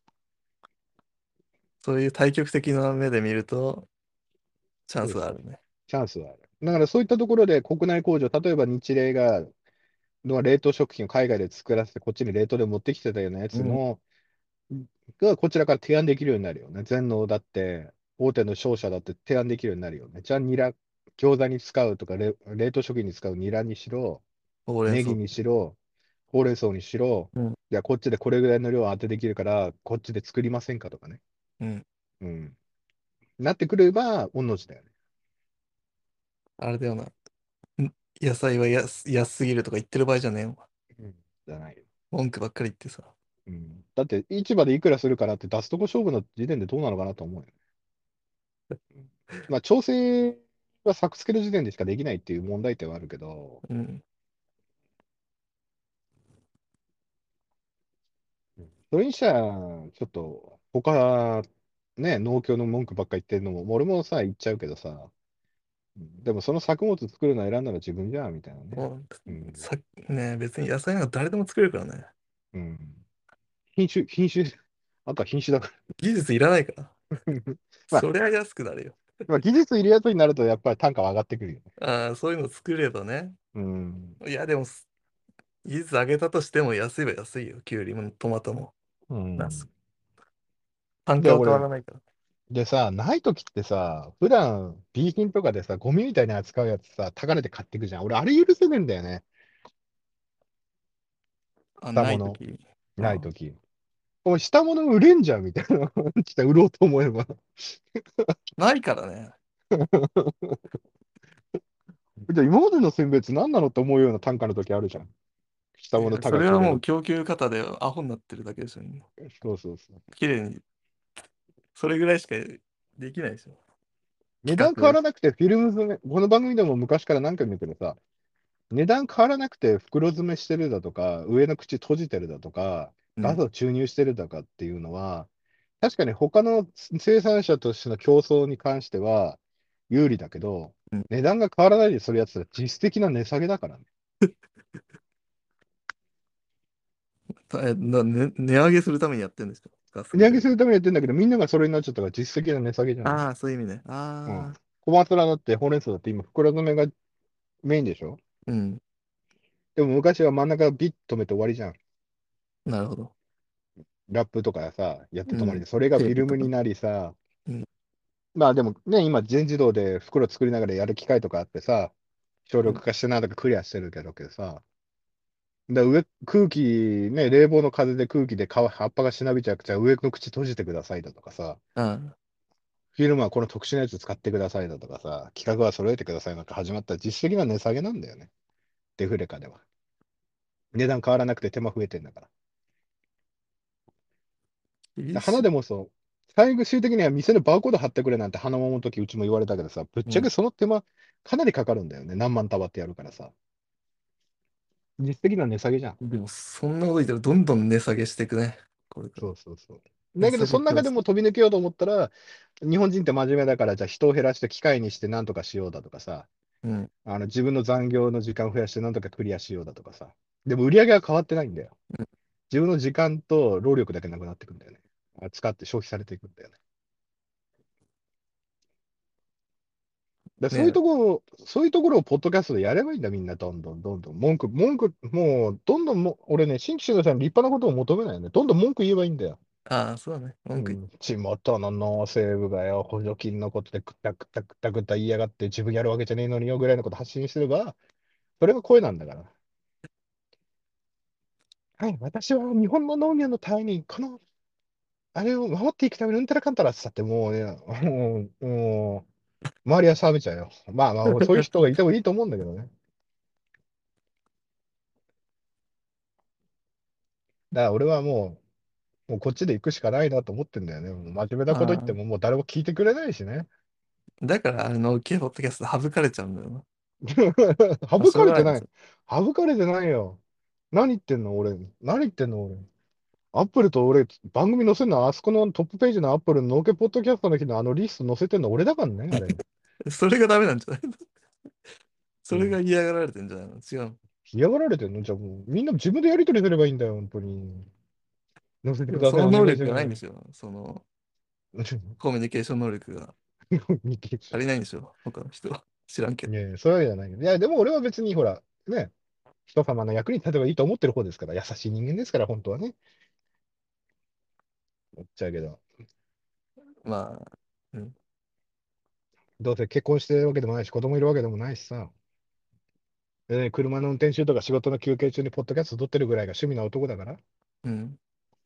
そういう対極的な目で見ると、チャンう。そうそう。 スはあるね。 チャンスはある。だからそういったところで国内工場、例えば日例が、の冷凍食品を海外で作らせて、こっちに冷凍で持ってきてたようなやうん。 つも、がこちらから提案できるようになるよね。全農だって、大手の商社だって提案できるようになるよね。じゃあ、ニラ、餃子に使うとか、冷冷凍食品に使うニラにしろ、 ほうれん草。 ネギにしろ、ほうれん草にしろ、 うん。 じゃあこっちでこれぐらいの量を当てできるから、こっちで作りませんかとかね。 うん。 うん。なってくれば、御の字だよね。 あれだよな。ん野菜は安、安すぎるとか言ってる場合じゃねえわ。 うん。じゃないよ。 文句ばっかり言ってさ。 うん。だって、市場でいくらするかなって出すとこ勝負の時点でどうなのかなと思うよね。うん。まあ、調整は作付ける時点でしかできないっていう問題点はあるけど、 うん。 それにしちゃ、ちょっと、他、ね、農協の文句ばっか言ってるのも、俺もさ、言っちゃうけどさ、うんでもその作物作るの選んだの自分じゃん、みたいなね。 もうん。 うさ、ねえ、別に野菜なんか誰でも作れるからね。 うん。品種、品種、あとは品種だか技術いらないから。 ら。まあ、 そりゃ安くなるよ。 まあ、技術いるやつになると、やっぱり単価は上がってくるよね。 ああ、そういうの作ればね。 うん。 いや、でも、技術上げたとしても安いは安いよ。キュウリもトマトも。 うん。 ナス。単で、 価は変わ俺、 らないから。 でさ、ないときってさ、普段、B 品とかでさ、ゴミみたいな扱うやつさ、高値で買ってくじゃん。俺、あれ許せねえんだよね。 あ、 下物、 ないとき。あ、 ないとき。おい、下物売れんじゃん、みたいな。来た、売ろうと思えば。 ないからね。 じゃあ、今までの選別何なのって思うような単価の時あるじゃん。下物いや、それはもう高く売れる。 供給過でアホになってるだけですよね。 そうそうそう。 綺麗に、それぐらいしかできないでしょ。 値段変わ企画。 らなくて、フィルム詰め、この番組でも昔から何回も言うけどさ、値段変わらなくて袋詰めしてるだとか、上の口閉じてるだとか、 うん。 ガスを注入してるだかっていうのは、確かに他の生産者としての競争に関しては有利だけど、 うん。 値段が変わらないでするやつは実質的な値下げだからね。 えな、ね、値上げするためにやってるんですか？ガス値上げみたいな。 するためにやってんだけど、みんながそれになっちゃったから実質的な値下げじゃない。 ああ、そういう意味ね。 うん。 ああ、 小松菜だってほうれん草だって今袋詰めがメインでしょ。 うん。 でも昔は真ん中ビッと止めて終わりじゃん。 なるほど。 ラップとかさ、やってうん。 止まりで。それがフィテープとか。 ルムになりさ、 うん。 まあでもね、今全自動で袋作りながらやる機械とかあってさ、省うん。 力化してなんとかクリアしてるけどけどさ、だ上、空気、ね、冷房の風で空気で皮葉っぱがしなびちゃうから上の口閉じてくださいだとかさ、 あフィルムはこの特殊なやつ使ってくださいだとかさ、規格は揃えてくださいなんか始まったら実質的な値下げなんだよね。デフレ下では。値段変わらなくて手間増えてんだから。 ー、厳でしい。 花でもそう、最終的には店でバーコード貼ってくれなんて花桃の時うちも言われたけどさ、ぶっちゃけうん。 その手間かなりかかるんだよね。何万束ってやるからさ。実質的な値下げじゃん。 でも、そんなこと言ったらどんどん値下げしていくね。これから。 そうそうそう。 値だけど、その中で下げ競争。 も飛び抜けようと思ったら、日本人って真面目だから、じゃあ人を減らして機械にしてなんとかしようだとかさ、 うん。 あの、自分の残業の時間を増やしてなんとかクリアしようだとかさ。でも売り上げは変わってないんだよ。自分の時間と労力だけなくなっていくんだよね。あ使って消費されていくんだよね。で、そういうね。 ところ、そういうところをポッドキャストでやればいいんだ、みんな、どんどん、どんどん。文句、文句、もう、どんどんも、俺ね、新規志願さんに立派なことを求めないよね。どんどん文句言えばいいんだよ。 ああ、そうだね。文句言っうん。地元の農政部がよ、補助金のことでくったくったくったくった言いやがって、自分やるわけじゃねえのによぐらいのこと発信してれば、それが声なんだから。はい、私は日本の農業のために、この、あれを守っていくためにうんたらかんたらって言ったって、もうね、もう、もう、周りは冷めちゃうよ。まあまあ、そういう人がいてもいいと思うんだけどね。だから俺はもう、もうこっちで行くしかないなと思ってんだよね。もう真面目なこと言ってあももう誰も聞いてくれないしね。 あ、だから、あの、K ポッドキャスト省かれちゃうんだよな。まあ、 省しょうかれてない。 がないですよ。 省かれてないよ。何言ってんの俺。何言ってんの俺。アップルと俺、番組載せるのは、あそこのトップページのアップルのノーケポッドキャストの日のあのリスト載せてんの俺だからね、あれ。 それがダメなんじゃないの？それがうん。 嫌がられてんじゃないの？違うの？ 嫌がられてんのじゃあもう、みんな自分でやり取りすればいいんだよ、本当に。載せてでも、そください、おの能力が願いします。 ないんですよ。その、コミュニケーション能力が足りないんでしょ他の人は。知らんけど。 いやいや、そういうわけじゃないよ。いや、でも俺は別にほら、ね、人様の役に立てばいいと思ってる方ですから、優しい人間ですから、本当はね。思っちゃうけど、 まあ、うん。 どうせ結婚してるわけでもないし、子供いるわけでもないしさ、でね、車の運転中とか仕事の休憩中にポッドキャスト撮ってるぐらいが趣味な男だから、 うん。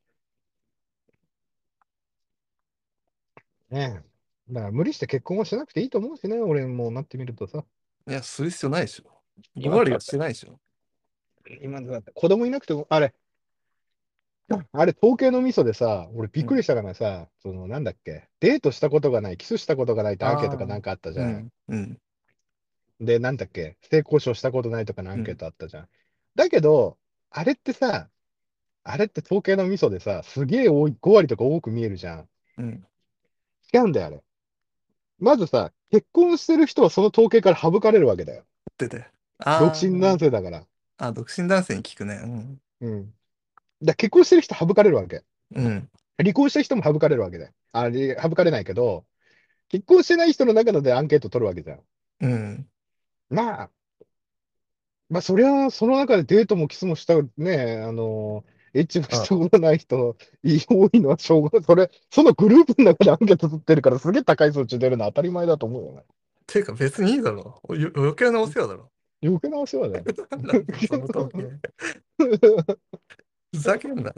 ねえ。だから無理して結婚はしなくていいと思うしね、俺もなってみるとさ。 いや、する必要ないでしょ。ご割はし今だって、 てないでしょ。 今だって子供いなくても、あれ、あれ、統計のミソでさ、俺びっうん。 くりしたからさ、その、なんだっけ、デートしたことがない、キスしたことがないってアンケートかああ、 なんかあったじゃん。 うん、うん、 で、なんだっけ、性交渉したことないとかのアンケーうん、 トあったじゃん。だけど、あれってさ、あれって統計のミソでさ、すげえ多い、ご割とか多く見えるじゃん。 うん。 違うんだよ、あれ。まずさ、結婚してる人はその統計から省かれるわけだよ。 出て。 独あ身男性だから。 あ、あ、独身男性に聞くね。うん。 うん。だ結婚してる人省かれるわけ。 うん、 離婚した人も省かれるわけだよ。あ、り省かれないけど、結婚してない人の中のでアンケート取るわけじゃん。 うん。 まあ、まあ、そりゃ、その中でデートもキスもした、ね、あの、エッチもしあ、 たことない人、い多いのはしょうがない。それ、そのグループの中でアンケート取ってるから、すげえ高い数値出るのは当たり前だと思うよね。 ていうか別にいいだろう。よ余計なお世話だろ。 余計なお世話だよ。 なんなんだよ、その統計。ふざけんな。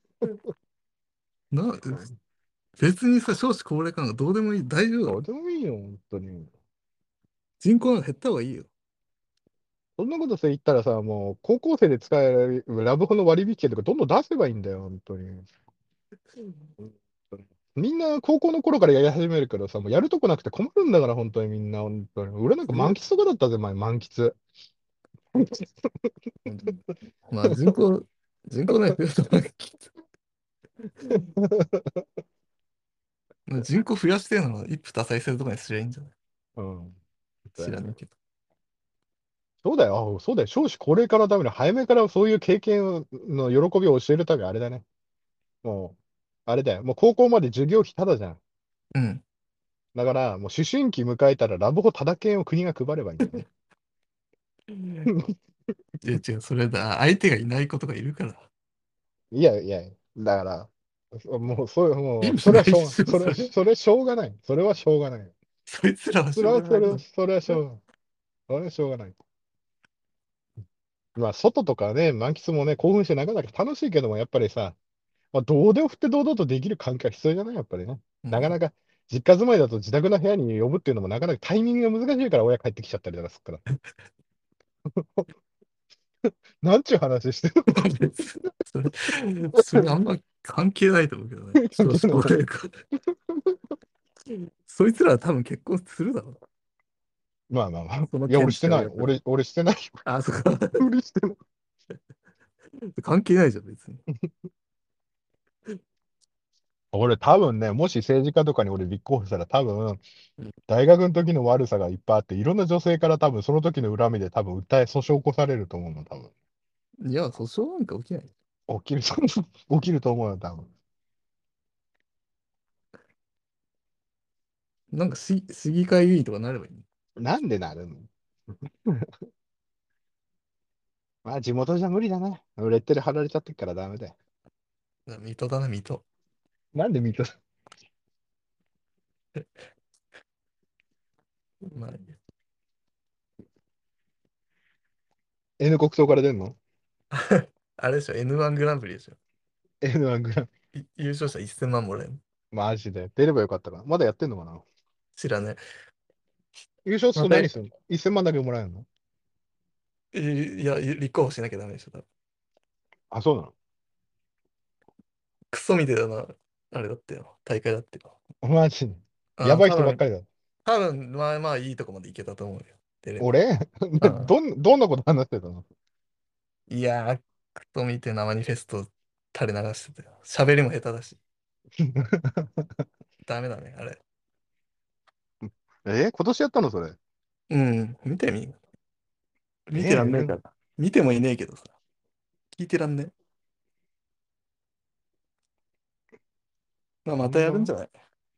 な、別にさ、少子高齢化なんかどうでもいい。大丈夫だろ。 どうでもいいよ、本当に。 人口なんか減った方がいいよ。 そんなことさ、言ったらさ、もう、高校生で使えるラブホの割引券とかどんどん出せばいいんだよ、本当に。本当にみんな高校の頃からやり始めるからさ、もうやるとこなくて困るんだから、本当にみんな、本当に。俺なんか満それ、 喫とかだったぜ、前、満喫。 本当に。まあ人口、人口ね、増やさなきゃ。人口増やしてるのは一夫多妻制とかにすりゃいいんじゃない？ うん。 知らないけど。 そうだよ、あそうだよ。少子高齢化のために、早めからそういう経験の喜びを教えるため、あれだね。もう、あれだよ。もう高校まで授業費タダじゃん。 うん。 だから、もう思春期迎えたらラブホタダ券を国が配ればいいんだよね。 いや違う、それだ。相手がいないことがいるから。 いやいや、だから、そもう、そう、もう、 意味それはしょう、 ないっしょ、 それ、 それ。 それしょうがない。それはしょうがない。 そいつらはしょうそれは、それは、 がないの。 それはしょうがない。それはしょうがない。まあ、外とかね、満喫もね、興奮してなかなか楽しいけども、やっぱりさ、まあ、どうでも振って堂々とできる環境は必要じゃないやっぱりね。 うん。 なかなか、実家住まいだと自宅の部屋に呼ぶっていうのもなかなかタイミングが難しいから親帰ってきちゃったりとかするから。なんちゅう話してる別にそれ、それあんま関係ないと思うけどね。 の関少子係ないの。 高齢化。そいつらは多分結婚するだろう。 まあまあまあ。 そのいや、俺件してない。 使うやつら。 俺、俺してないよ。 あ、そっか。 俺してない。 関係ないじゃん、別に。 俺多分ね、もし政治家とかに俺立候補したら多分、 うん大学の時の悪さがいっぱいあって、いろんな女性から多分その時の恨みで多分訴え、訴訟起こされると思うの、多分。 いや、訴訟なんか起きない。 起きる、起きると思うよ、多分。 なんか市、市議会議員とかなればいいね。 なんでなるの？まあ地元じゃ無理だな。レッテル貼られちゃってっからダメだよ。 な水戸だな、水戸。 なんで水戸、 まあいいや、 N 国党から出んの？ あれでしょ、エヌワン グランプリでしょ。 エヌワン グラン、 い優勝者せんまんもらえる。 マジで。出ればよかったかな。まだやってんのかな？ 知らね優勝すえ。また、 ると何するの？ いっせん 万だけもらえるの？ いいや、立候補しなきゃダメでしょ、多分。 あ、そうなの？ クソみたいだな。あれだってよ。大会だってよ。 マジで。やああ、 ばい多分、 人ばっかりだ。 多分、まあまあいいとこまでいけたと思うよ。出れば。 俺うん。 どん、どんなこと話してたの？ いやー、クソみてえなマニフェスト垂れ流してたよ。喋りも下手だし。ダメだね、あれ。 え、今年やったのそれ？ うん、見てみ。見てらえ、 んねえ N、 から。見てもいねえけどさ。聞いてらんねえ。まあ、またそんなやるんじゃない？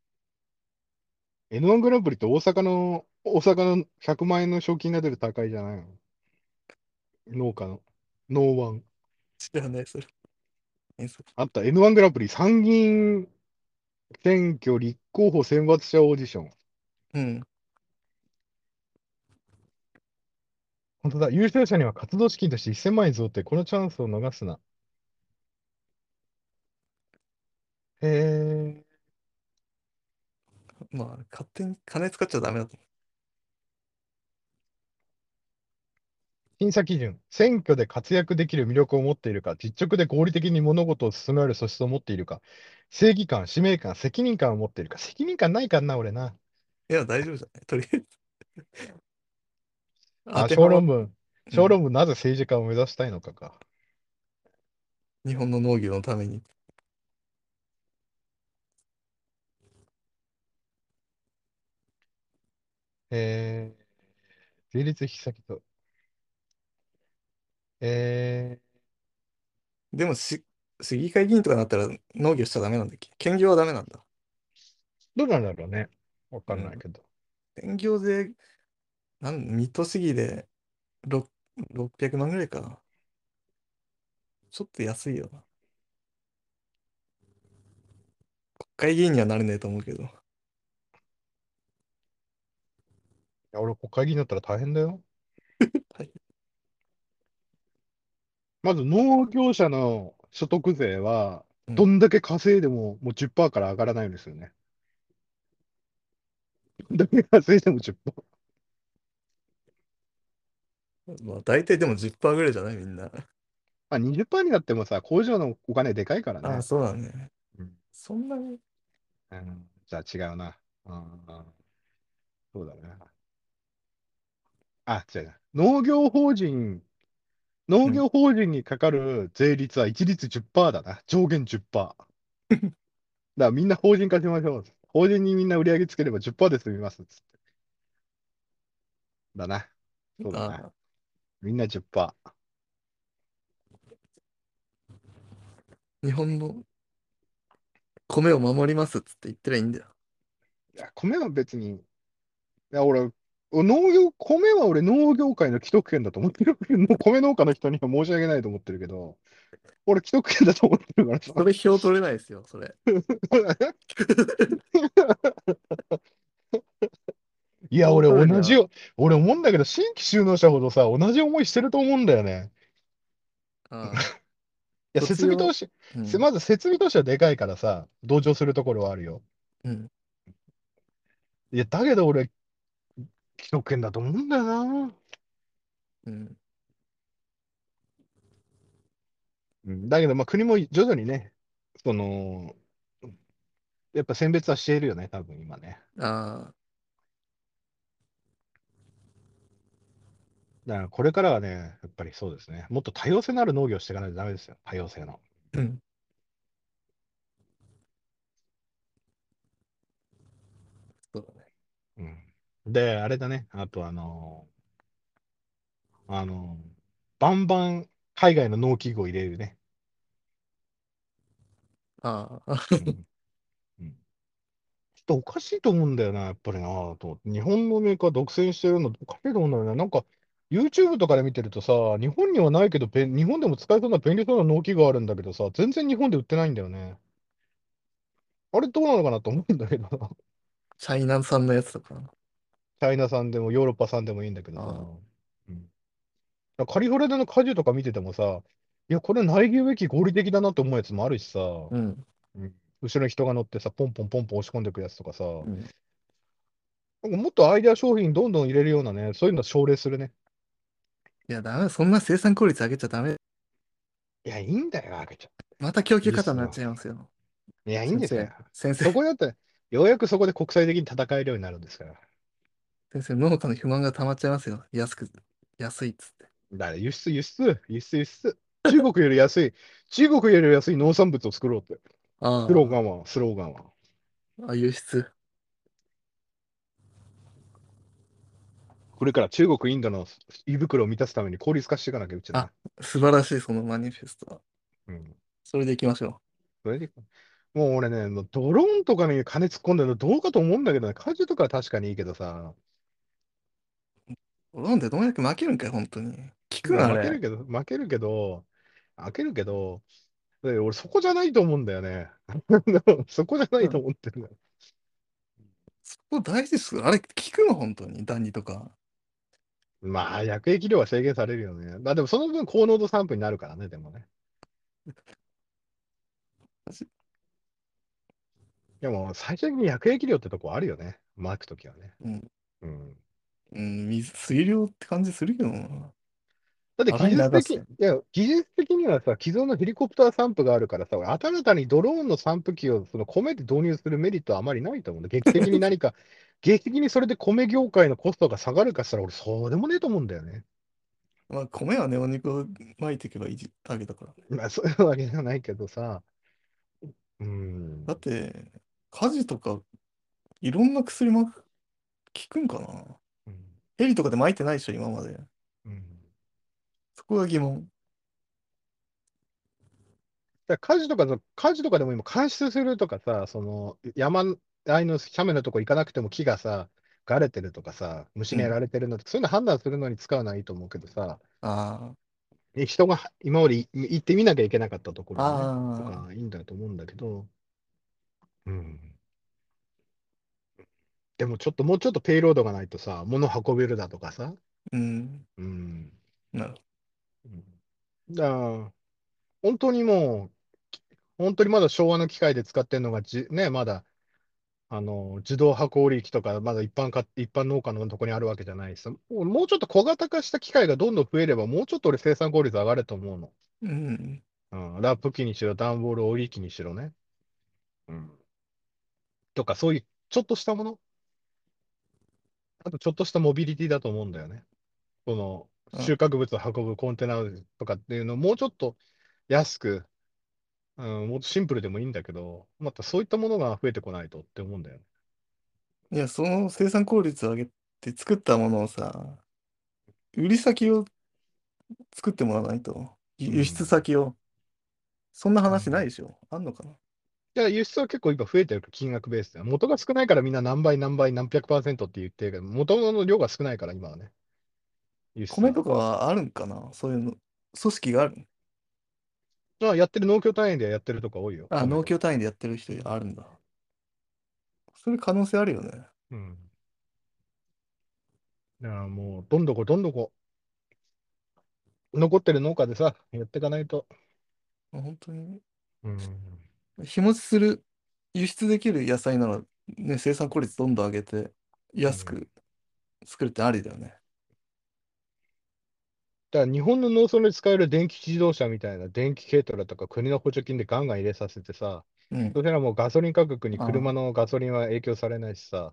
エヌワン グランプリって大阪の、大阪のひゃくまん円の賞金が出る大会じゃないの？農家の。ノーワン。 知らない、それ。何それ。 あった。エヌワン グランプリ参議院選挙立候補選抜者オーディション。 うん。 本当だ。優勝者には活動資金としてせんまん円贈呈。このチャンスを逃すな。へえ。 まあ、勝手に金使っちゃダメだと審査基準。選挙で活躍できる魅力を持っているか、実直で合理的に物事を進める素質を持っているか、正義感、使命感、責任感を持っているか。責任感ないかな、俺な。 思う。いや、大丈夫じゃない。とりあえず、当あ、 てはまっ、 小論文。 うん。 小論文、なぜ政治家を目指したいのかか。 日本の農業のために。 えー、税率引き先と。えでもし、市議会議員とかなったら農業しちゃダメなんだっけ？兼業はダメなんだ。 ー、どうなんだろうね。わかうん。 んないけど。 兼業で、なん、水戸市議でろろっぴゃくまんぐらいか。ちょっと安いよな。国会議員にはなれねえと思うけど。 いや、俺国会議員だったら大変だよ。 はい。 まず農業者の所得税は、 うん。 どんだけ稼いでももうじゅっパーセントから上がらないんですよね。どんだけ稼いでもじゅっパーセント。 まあ、大体でもじゅっパーセントぐらいじゃないみんな。 まあにじゅっパーセントになってもさ、工場のお金でかいからああ、 ね。 そうだね。 うん。 そんなに。 うん、じゃあ違うな。うん、そうだね。あ、違うな。農業法人、農うん。 業法人にかかる税率は一律じゅっパーセントだな。上限じゅっパーセント。だからみんな法人化しましょう。法人にみんな売り上げつければじゅっパーセントで済みますっつって。だな。そうだな。 ああ、 みんなじゅっパーセント。 日本の米を守りますっつって言ってりゃいいんだよ。 いや、米は別に、いや、俺、農業、米は俺農業界の既得権だと思ってる。もう米農家の人には申し訳ないと思ってるけど、俺既得権だと思ってるからさ。 それ票取れないですよ、それ。 いや、 票俺取るには、 同じよ。俺思うんだけど、新規就農者ほどさ、同じ思いしてると思うんだよね。 ああ、 いや、 土地を、 設備投資、せうん、 まず設備投資はでかいからさ、同情するところはあるよ。 うん、 いや、だけど俺、既得権だと思うんだよな。 うん。 うん、だけど、まあ、国も徐々にね、その、やっぱ選別はしているよね、多分今ね。 ああ、 だからこれからはね、やっぱりそうですね。もっと多様性のある農業をしていかないとダメですよ。多様性の。 うん。 で、あれだね。あと、あのあのバンバン海外の農機具を入れるね。 ああ、 うん。うん。ちょっとおかしいと思うんだよな、やっぱりな、と思って。日本のメーカー独占してるのおかしいと思うんだよな。なんか、YouTube とかで見てるとさ、日本にはないけど、べ日本でも使えそうな便利そうな農機具があるんだけどさ、全然日本で売ってないんだよね。あれどうなのかなと思うんだけど、 チャイナ産のやつとか。 チャイナ産でもヨーロッパ産でもいいんだけどさ、 ああ、 うん、カリフォルニアの果樹とか見ててもさ、いや、これ苗木植木合理的だなと思うやつもあるしさ、 うん、 うん、後ろに人が乗ってさ、ポンポンポンポン押し込んでいくやつとかさ、 うん。 なんかもっとアイデア商品どんどん入れるようなね、そういうの奨励するね。 いや、ダメ、そんな生産効率上げちゃダメ。 いや、いいんだよ、あげちゃまた供給過多になっ輸出の。 ちゃいますよ。 いや、いいんですよ。 先生、先生、 そこにあって、ようやくそこで国際的に戦えるようになるんですから。 先生、農家の不満が溜まっちゃいますよ。安く、安いっつって。 だから輸出、輸出、輸出、輸出。中国より安い、中国より安い農産物を作ろうって。スローガあンは、スローガンは。 あ、あ、輸出。 これから中国、インドの胃袋を満たすために効率化していかなきゃうちらあ、 は。 素晴らしい、そのマニフェストは。 うん。 それでいきましょそれで、もう俺ね、もうドローンとかに金突っ込んでるのどうかと思うんだけどね、家事とかは確かにいいけどさ、 う。なんでどんだけ負けるんかい、本当に。聞くまあんあれ。 負けるけど、負けるけど、負けるけど、で俺そこじゃないと思うんだよね。そこじゃないとうん。 思ってるのよ。 そこ大事ですよ。あれ、聞くの、本当に。ダニとか。 まあ、薬液量は制限されるよね。まあでもその分高濃度散布になるからね、でもね。でも最終的に薬液量ってとこあるよね。巻くときはね。 うん。 うん。 うん、水、水量って感じするけどな。 だって技洗い術的、い流して。 や、技術的にはさ、既存のヘリコプター散布があるからさ、新たにドローンの散布機をその米で導入するメリットはあまりないと思うんだ。劇的に何か、劇的にそれで米業界のコストが下がるかしたら、俺そうでもねえと思うんだよね。 まあ、米はね、お肉を巻いていけばいいだけだからね。 まあ、そういうわけじゃないけどさ、うん。 だって、火事とか、いろんな薬も効くんかな。 うん。 ヘリとかで巻いてないでしょ、今まで。 うん。 そこが疑問。 だから火事とかの、火事とかでも今、監視するとかさ、その山あいの斜面のとこ行かなくても木がさ、枯れてるとかさ、虫にやうん。 られてるのとか、そういうの判断するのに使うのはいいと思うけどさ、 あえ人が今までい行ってみなきゃいけなかったとこあ、 ろをね、とああ、 かいいんだと思うんだけど、うん。でもちょっと、もうちょっとペイロードがないとさ、物運べるだとかさ、 うん。 うん。 なるほうん、だから本当にもう、本当にまだ昭和の機械で使ってるのがじ、ね、まだあの、自動加工機とか、まだ一般か、一般農家のとこにあるわけじゃないしさ、もうもうちょっと小型化した機械がどんどん増えれば、もうちょっと俺生産効率上がると思うの。 ど。うん。 うん、ラップ機にしろ、段ボール折り機にしろね。うん。とか、そういうちょっとしたもの、あとちょっとしたモビリティだと思うんだよね。その、収あ、 穫物を運ぶコンテナとかっていうのをもうちょっと安く、うん、もっとシンプルでもいいんだけど、またそういったものが増えてこないとって思うんだよね。 いや、その生産効率を上げて作ったものをさ、売り先を作ってもらわないと。輸出うん。 先を。そんな話ないうん。 でしょ。あんのかな。 いや、輸出は結構今増えてる金額ベースで。元が少ないからみんな何倍何倍何百パーセントって言ってるけど、元の量が少ないから今はね、輸出は。 米とかはあるんかな、そういうの。組織がある。 まあ、やってる農協単位でやってるとか多いよ、 あ、 米とか。 農協単位でやってる人あるんだ。それ可能性あるよね。 うん。だからもう、どんどこどんどこ残ってる農家でさ、やっていかないと。 本当に。 うん。 日持ちする、輸出できる野菜なら、ね、生産効率どんどん上げて、 うん。 安く作るってありだよね。 だから日本の農村で使える電気自動車みたいな電気軽トラとか国の補助金でガンガン入れさせてさ、 うん。 そしたらもうガソリン価格に車ああ、 のガソリンは影響されないしさ、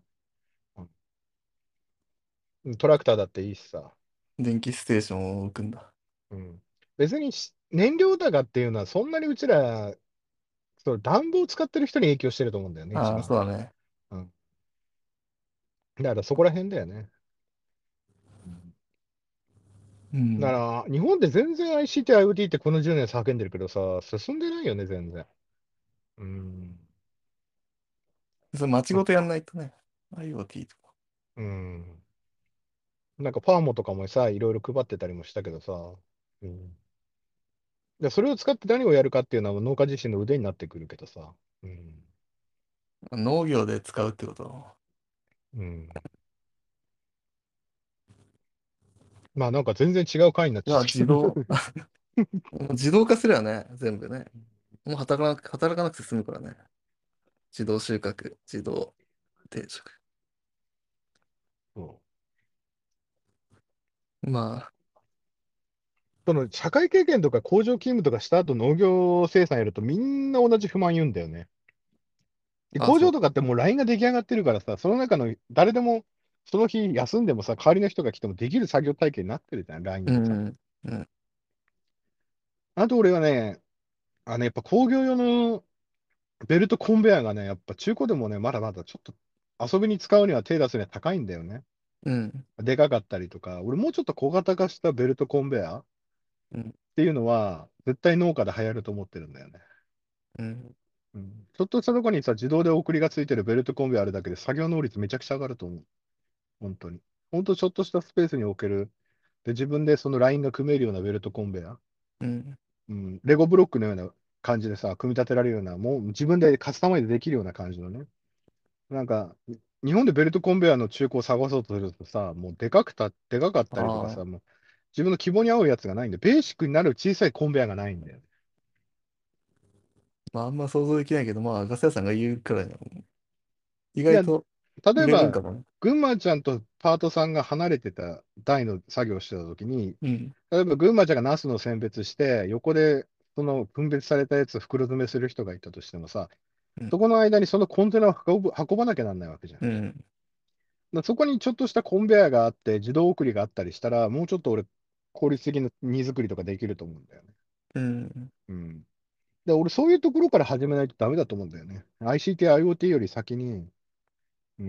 うん、トラクターだっていいしさ、 電気ステーションを置くんだ。 うん、別にし燃料高っていうのはそんなにうちら、そう暖房使ってる人に影響してると思うんだよね、一ああ、 番。 そうだね。 うん。 だからそこら辺だよね。うん。だうん。 から、日本で全然 アイシーティー、IoT ってこのじゅうねん叫んでるけどさ、進んでないよね、全然。うん。 それ街ごとやんないとね。IoT とか。 うん。なんかパーモとかもさ、いろいろ配ってたりもしたけどさ、うん。で、それを使って何をやるかっていうのは農家自身の腕になってくるけどさ、うん。 農業で使うってこと。 うん。まあなんか全然違う回になっいや、 ちゃったけど。 自動、もう自動化すればね、全部ね。もう働かなく、働かなくて済むからね。自動収穫、自動定食。 そう。 まあ、 その社会経験とか工場勤務とかした後農業生産やるとみんな同じ不満言うんだよね。で、 あ、 工場そとかってもうラインが出来上がってるからさ、その中の誰でもその日休んでもさ、代わりの人が来てもできる作業体系になってるじゃん、ラインう。うがさ。 ん。うん。 あと俺はね、あのやっぱ工業用のベルトコンベヤーがね、やっぱ中古でもね、まだまだちょっと遊びに使うには手出すには高いんだよね。 うん。 でかかったりとか、俺もうちょっと小型化したベルトコンベヤーっうん。 ていうのは、絶対農家で流行ると思ってるんだよね。 うん。 うん。ちょっとしたところにさ、自動で送りがついてるベルトコンベヤーあるだけで作業能率めちゃくちゃ上がると思う。本当に。本当ちょっとしたスペースに置ける。で、自分でそのラインが組めるようなベルトコンベヤー。 うん。 うん。レゴブロックのような感じでさ、組み立てられるような、もう自分でカスタマイズできるような感じのね。なんか、日本でベルトコンベヤーの中古を探そうとするとさ、もうでかくた、でかかったりとかああ。 さ、もう自分の希望に合うやつがないんで、ベーシックになる小さいコンベヤーがないんだよね。 まあ、あんま想像できないけど、まあ、ガス屋さんが言うくらいの、意いや、 外と売れるん例えば、 かもね。 群馬ちゃんとパートさんが離れてた台の作業をしてたときに、 うん。 例えば群馬ちゃんがナスの選別して、横でその分別されたやつを袋詰めする人がいたとしてもさ、 うん。 そこの間にそのコンテナを運ぶ、運ばなきゃなんないわけじゃん。 うん。 だそこにちょっとしたコンベヤーがあって、自動送りがあったりしたら、もうちょっと俺、効率的な荷造りとかできると思うんだよね。 うん。 うん。で、俺、そういうところから始めないとダメだと思うんだよね。アイシーティー、IoT より先に、うん。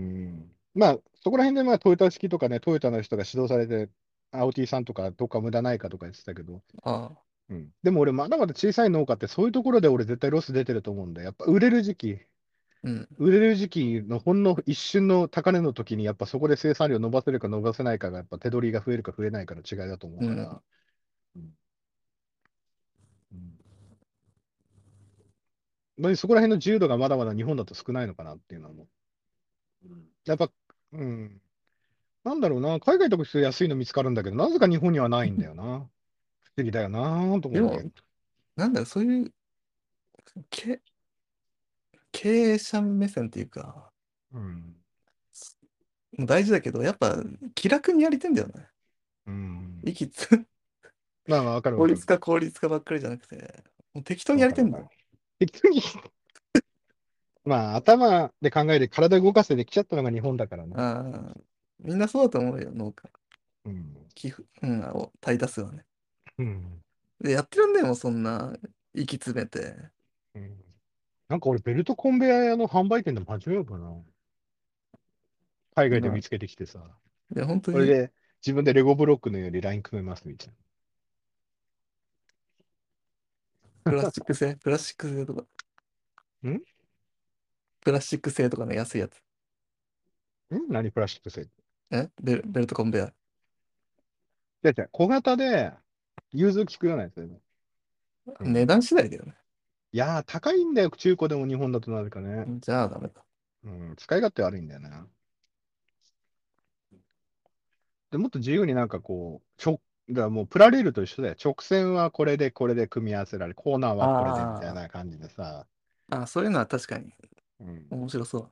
まあ、そこら辺でまあトヨタ式とかね、トヨタの人が指導されて、アオティさんとかどっか無駄ないかとか言ってたけど、 ああ。 うん。でも俺、まだまだ小さい農家ってそういうところで俺絶対ロス出てると思うんだよ。やっぱ売れる時期、 うん。 売れる時期のほんの一瞬の高値の時に、やっぱそこで生産量伸ばせるか伸ばせないかが、やっぱ手取りが増えるか増えないかの違いだと思ううん。 から、うんうん。まあそこら辺の自由度がまだまだ日本だと少ないのかなっていうのは思う。うん。やっぱ、うん。なんだろうな、海外とか行くと安いの見つかるんだけど、なぜか日本にはないんだよな。不思議だよなと思でも、 うんだけど。 なんだろう、そういう経、経営者目線っていうか、 うん。 もう大事だけど、やっぱ気楽にやりてんだよね。 うん。 息つ、 まあまあ、わかるわかる。 効率化効率化ばっかりじゃなくて、もう適当にわかるわかる。 やりてんだよ。 適当にまあ、頭で考えて体動かせてきちゃったのが日本だからね。 ああ、みんなそうだと思うよ、農家。 うん。 寄付、うん、を大多数はね。 うん。 で、やってらんねえもん、そんな、息詰めて。 うん。なんか俺、ベルトコンベヤー屋の販売店でも始めようかな。海外でまあ、 見つけてきてさ。 いや、本当に、 これで自分でレゴブロックのようにライン組めますみたいプラスチック製、プラスチック製とか、 な。んんプラスチック製とかの安いやつ。 何プラスチック製って。 えベル、ベルトコンベヤー。 じゃじゃ小型で融通きくようなやつだよね。うん。 値段次第だよね。 いやー、高いんだよ、中古でも日本だとなるかね。 じゃあダメだ。 うん、使い勝手悪いんだよね。で、もっと自由になんかこう、ちょ、だからもうプラレールと一緒だよ。直線はこれでこれで組み合わせられ、コーナーはこれでみたいあな感じでさ。 あ、あ、そういうのは確かにうん。 面白そう。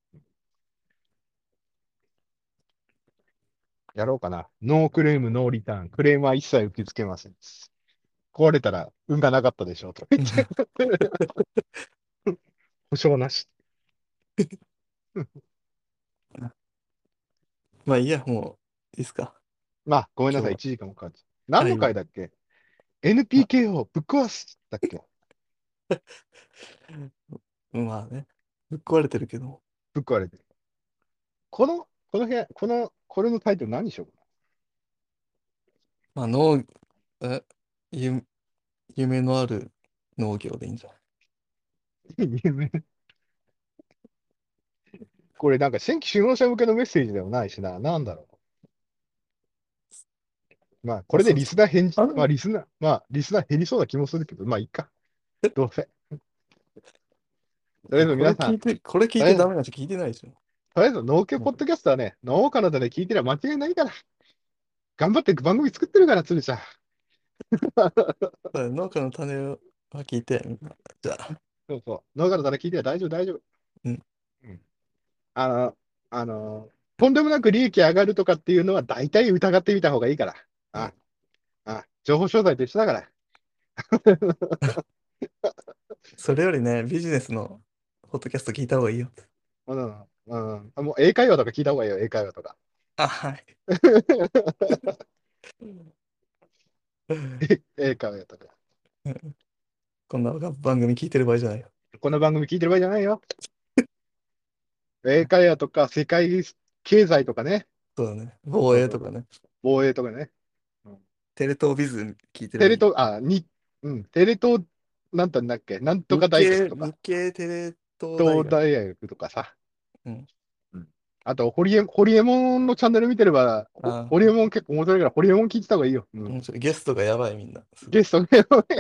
やろうかな。ノークレーム、ノーリターン。クレームは一切受け付けません。壊れたら運がなかったでしょうと言って。保証なし。 まあいいや、もう、いいっすか。 まあ、ごめんなさい。 今日は。 いちじかんもかかっちゃう。何のはい。 回だっけ？ あエヌピーケー をぶっ壊すだっけ？ まあね。ぶっ壊れてるけど。 ぶっ壊れてる。このこの部屋、この、これのタイトル何にしようかまあ、農、え、ゆ、夢のある農業でいいんじゃない？ な。夢これなんか新規就農者向けのメッセージでもないしな。なんだろう。まあ、こあ、そう、 れでリスナー返事、 あれ、 まあ、リスナー、まあ、リスナー減りそうな気もするけど、まあ、いいか。どうせ。とりあえずこれ皆さん、 聞いて、これ聞いとりあえず、 てダメな人聞いてないでしょ。 とりあえず農家うん、 ポッドキャストはね、農家の種で聞いてりゃ間違いないから。頑張って番組作ってるから、つるちゃん。 そうだね、農家の種を聞いて、みんな。じゃあ、 そうそう。農家の種聞いてりゃ大丈夫、大丈夫。 うん、 うん。あの、あの、とんでもなく利益上がるとかっていうのは大体疑ってみた方がいいから。 うん。 あ、あ、情報商材と一緒だから。 それよりね、ビジネスのポッドキャスト聞いた方がいいよ。 うん、うん。もう英会話とか聞いた方がいいよ、英会話とか。 あ、はい。 英会話とか。 こんな番組聞いてる場合じゃないよ。 この番組聞いてる場合じゃないよ。英会話とか世界経済とかね。 そうだね。防そうそう。 衛とかね。 防衛とかね。うん、 テレ東ビズ聞いてればいい。 テレ東、あ、に、うん、テレ東、なんてんだっけ、なんとか大学日経、 とか、 日経テレ東大学。 東大学とかさ。 うん。 うん。あと、ホリエ、ホリエモンのチャンネル見てれば、ホああ、 ホリエモン結構面白いから、ホリエモン聞いてた方がいいよ。うん。 面白い。ゲストがやばいみんな。すごい。 ゲストね、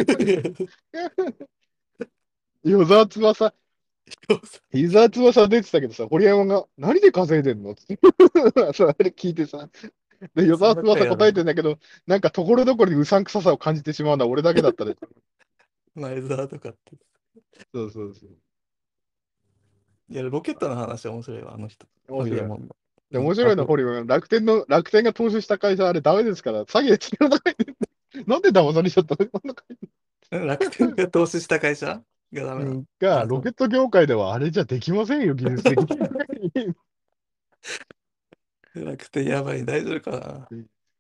与沢翼、伊沢翼出てたけどさ、ホリエモンが、何で稼いでんのつって。そうあれ聞いてさ、で、与沢そんな回翼答えやるんだ。 てんだけど、なんかところどころでうさんくささを感じてしまうのは俺だけだったで。 前澤とかって。 そうそうそう。 いや、ロケットの話は面白いわ、あの人。ホリエ面白い。 モンの。 で、 うん、 面白いのは、 あと、 ホリエモン、楽天の、楽天が投資した会社、あれダメですから、詐欺で力高い。なんで騙されちゃったの？ うん、楽天が投資した会社がダメなの。 うん、が、 あ、そう。 ロケット業界ではあれじゃできませんよ、技術的に。 楽天やばい、大丈夫かな。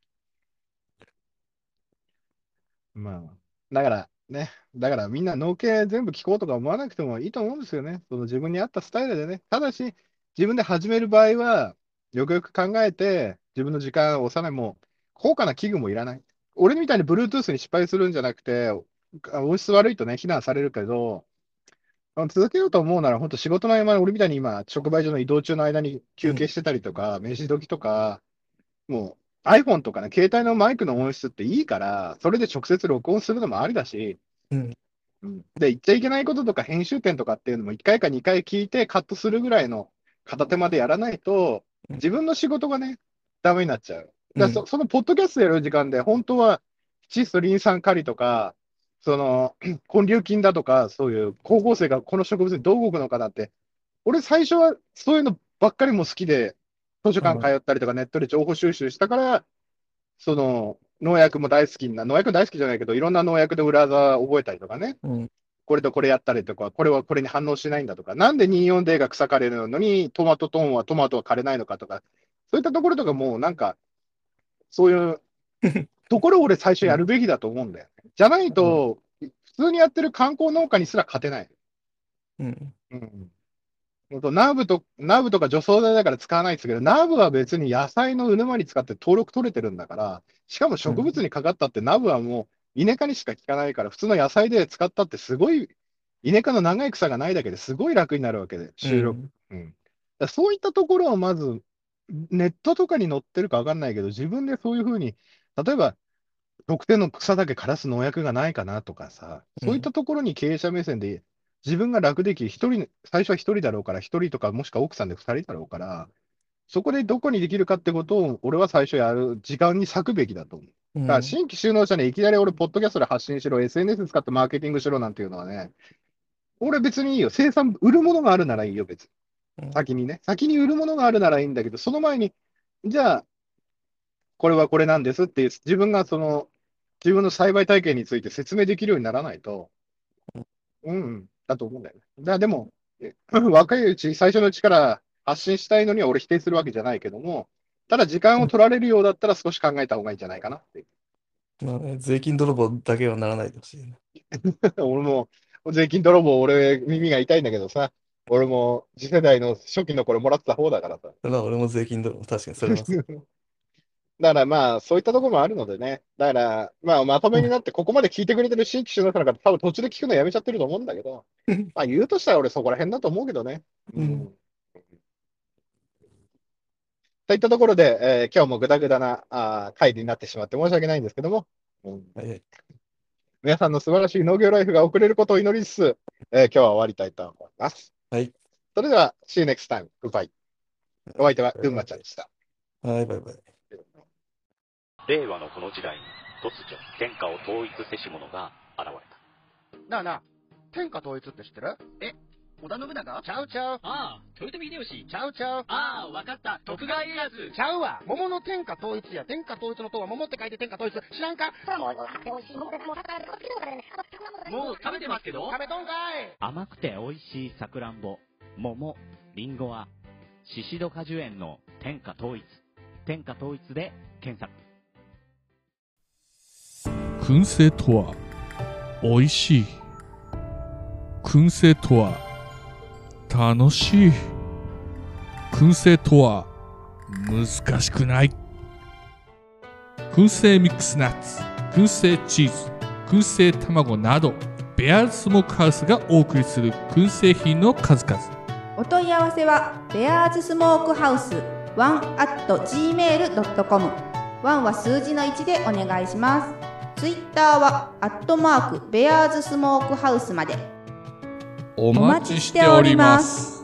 まあ、だからね、だからみんな農系全部聞こうとか思わなくてもいいと思うんですよね。その自分に合ったスタイルでね。ただし、自分で始める場合は、よくよく考えて、自分の時間を押さない、もう、高価な器具もいらない。俺みたいに Bluetooth に失敗するんじゃなくて、あ音質悪いとね、非難されるけど、あの続けようと思うなら、本当仕事の合間に、俺みたいに今、直売所の移動中の間にうん、 休憩してたりとか、飯時とか、もう iPhone とかね、携帯のマイクの音質っていいから、それで直接録音するのもありだし、 うん、 うん、で、言っちゃいけないこととか編集点とかっていうのもいっかいかにかい聞いてカットするぐらいの片手間でやらないと、 うん、 自分の仕事がね、ダメになっちゃう。 うん、 だからそ、そのポッドキャストやる時間で、本当は、窒素、リン酸カリとか、その、根粒菌だとか、そういう光合成がこの植物にどう動くのかなって、俺最初はそういうのばっかりも好きで、図書館通ったりとかネットで情報収集したから、その、農薬も大好きな、農薬大好きじゃないけど、いろんな農薬で裏技覚えたりとかね。 うん、 これとこれやったりとか、これはこれに反応しないんだとか、なんで にじゅうよんディー が草刈れるのに、トマトトーンはトマトは枯れないのかとか、そういったところとかもうなんか、そういうところを俺最初うん、 やるべきだと思うんだよね。じゃないうん、 と、普通にやってる観光農家にすら勝てない。 うん、 うん。ほんとナーブと、ナーブとか除草剤だから使わないですけど、ナーブは別に野菜のうぬまに使って登録取れてるんだから、しかも植物にかかったってナーブはもうイネ科にしか効かないから、普通の野菜で使ったってすごい、イネ科の長い草がないだけですごい楽になるわけで、収録。 うん、 うん。だからそういったところをまず、ネットとかに載ってるかわかんないけど、自分でそういうふうに、例えば特定の草だけ枯らす農薬がないかなとかさ、そういっうん、 たところに経営者目線で自分が楽できる、一人、最初は一人だろうから、一人とかもしくは奥さんで二人だろうから、そこでどこにできるかってことを、俺は最初やる時間に割くべきだと思う。だからうん、 新規就農者にいきなり俺、ポッドキャストで発信しろ、エスエヌエス 使ってマーケティングしろなんていうのはね、俺別にいいよ。生産、売るものがあるならいいよ、別に。 うん、 先にね。先に売るものがあるならいいんだけど、その前に、じゃあ、これはこれなんですっていう、自分がその、自分の栽培体験について説明できるようにならないと、うん、だと思うんだよね。だからでも、え若いうち、最初のうちから発信したいのには俺否定するわけじゃないけども、ただ時間を取られるようだったら少し考えた方がいいんじゃないかなっていう。 まあね、税金泥棒だけはならないでほしいね。 俺も、税金泥棒、俺耳が痛いんだけどさ、 俺も次世代の初期の頃もらってた方だからさ。 まあ俺も税金だろ。確かにそれはそう。 だからまあ、そういったところもあるのでね。だから、まあ、まとめになって、ここまで聞いてくれてる新規種の方なんか多分途中で聞くのやめちゃってると思うんだけど、まあ、言うとしたら俺そこら辺だと思うけどね。ううん。 ん。といったところで、えー今日もグダグダなあー回になってしまって申し訳ないんですけども、うん、 はいはい。 皆さんの素晴らしい農業ライフが送れることを祈りつつ、えー今日は終わりたいと思います。 はい。 それでは、See you next time. Goodbye. お相手はぐんバイバイ。 まちゃんでした。 はい、バイバイ。 令和のこの時代に突如天下を統一せし者が現れた。 なあなあ、天下統一って知ってる？ え、織田信長？ ちゃうちゃう。 ああ、豊臣秀吉。 ちゃうちゃう。 ああ、わかった。徳川家康。 ちゃうわ。桃の天下統一や。天下統一の塔は桃って書いて天下統一。知らんか？ もう食べてますけど。 食べとんかい。 甘くて美味しいさくらんぼ、桃、りんごは宍戸果樹園の天下統一。天下統一で検索。 燻製とは美味しい。燻製とは楽しい。燻製とは難しくない。燻製ミックスナッツ、燻製チーズ、燻製卵など、ベアーズスモークハウスがお送りする燻製品の数々。 お問い合わせはベアーズスモークハウスワン アット ジーメール ドットコム。 ワンは数字のいちでお願いします。ツイッターはアットマークベアーズスモークハウスまで。 お待ちしております。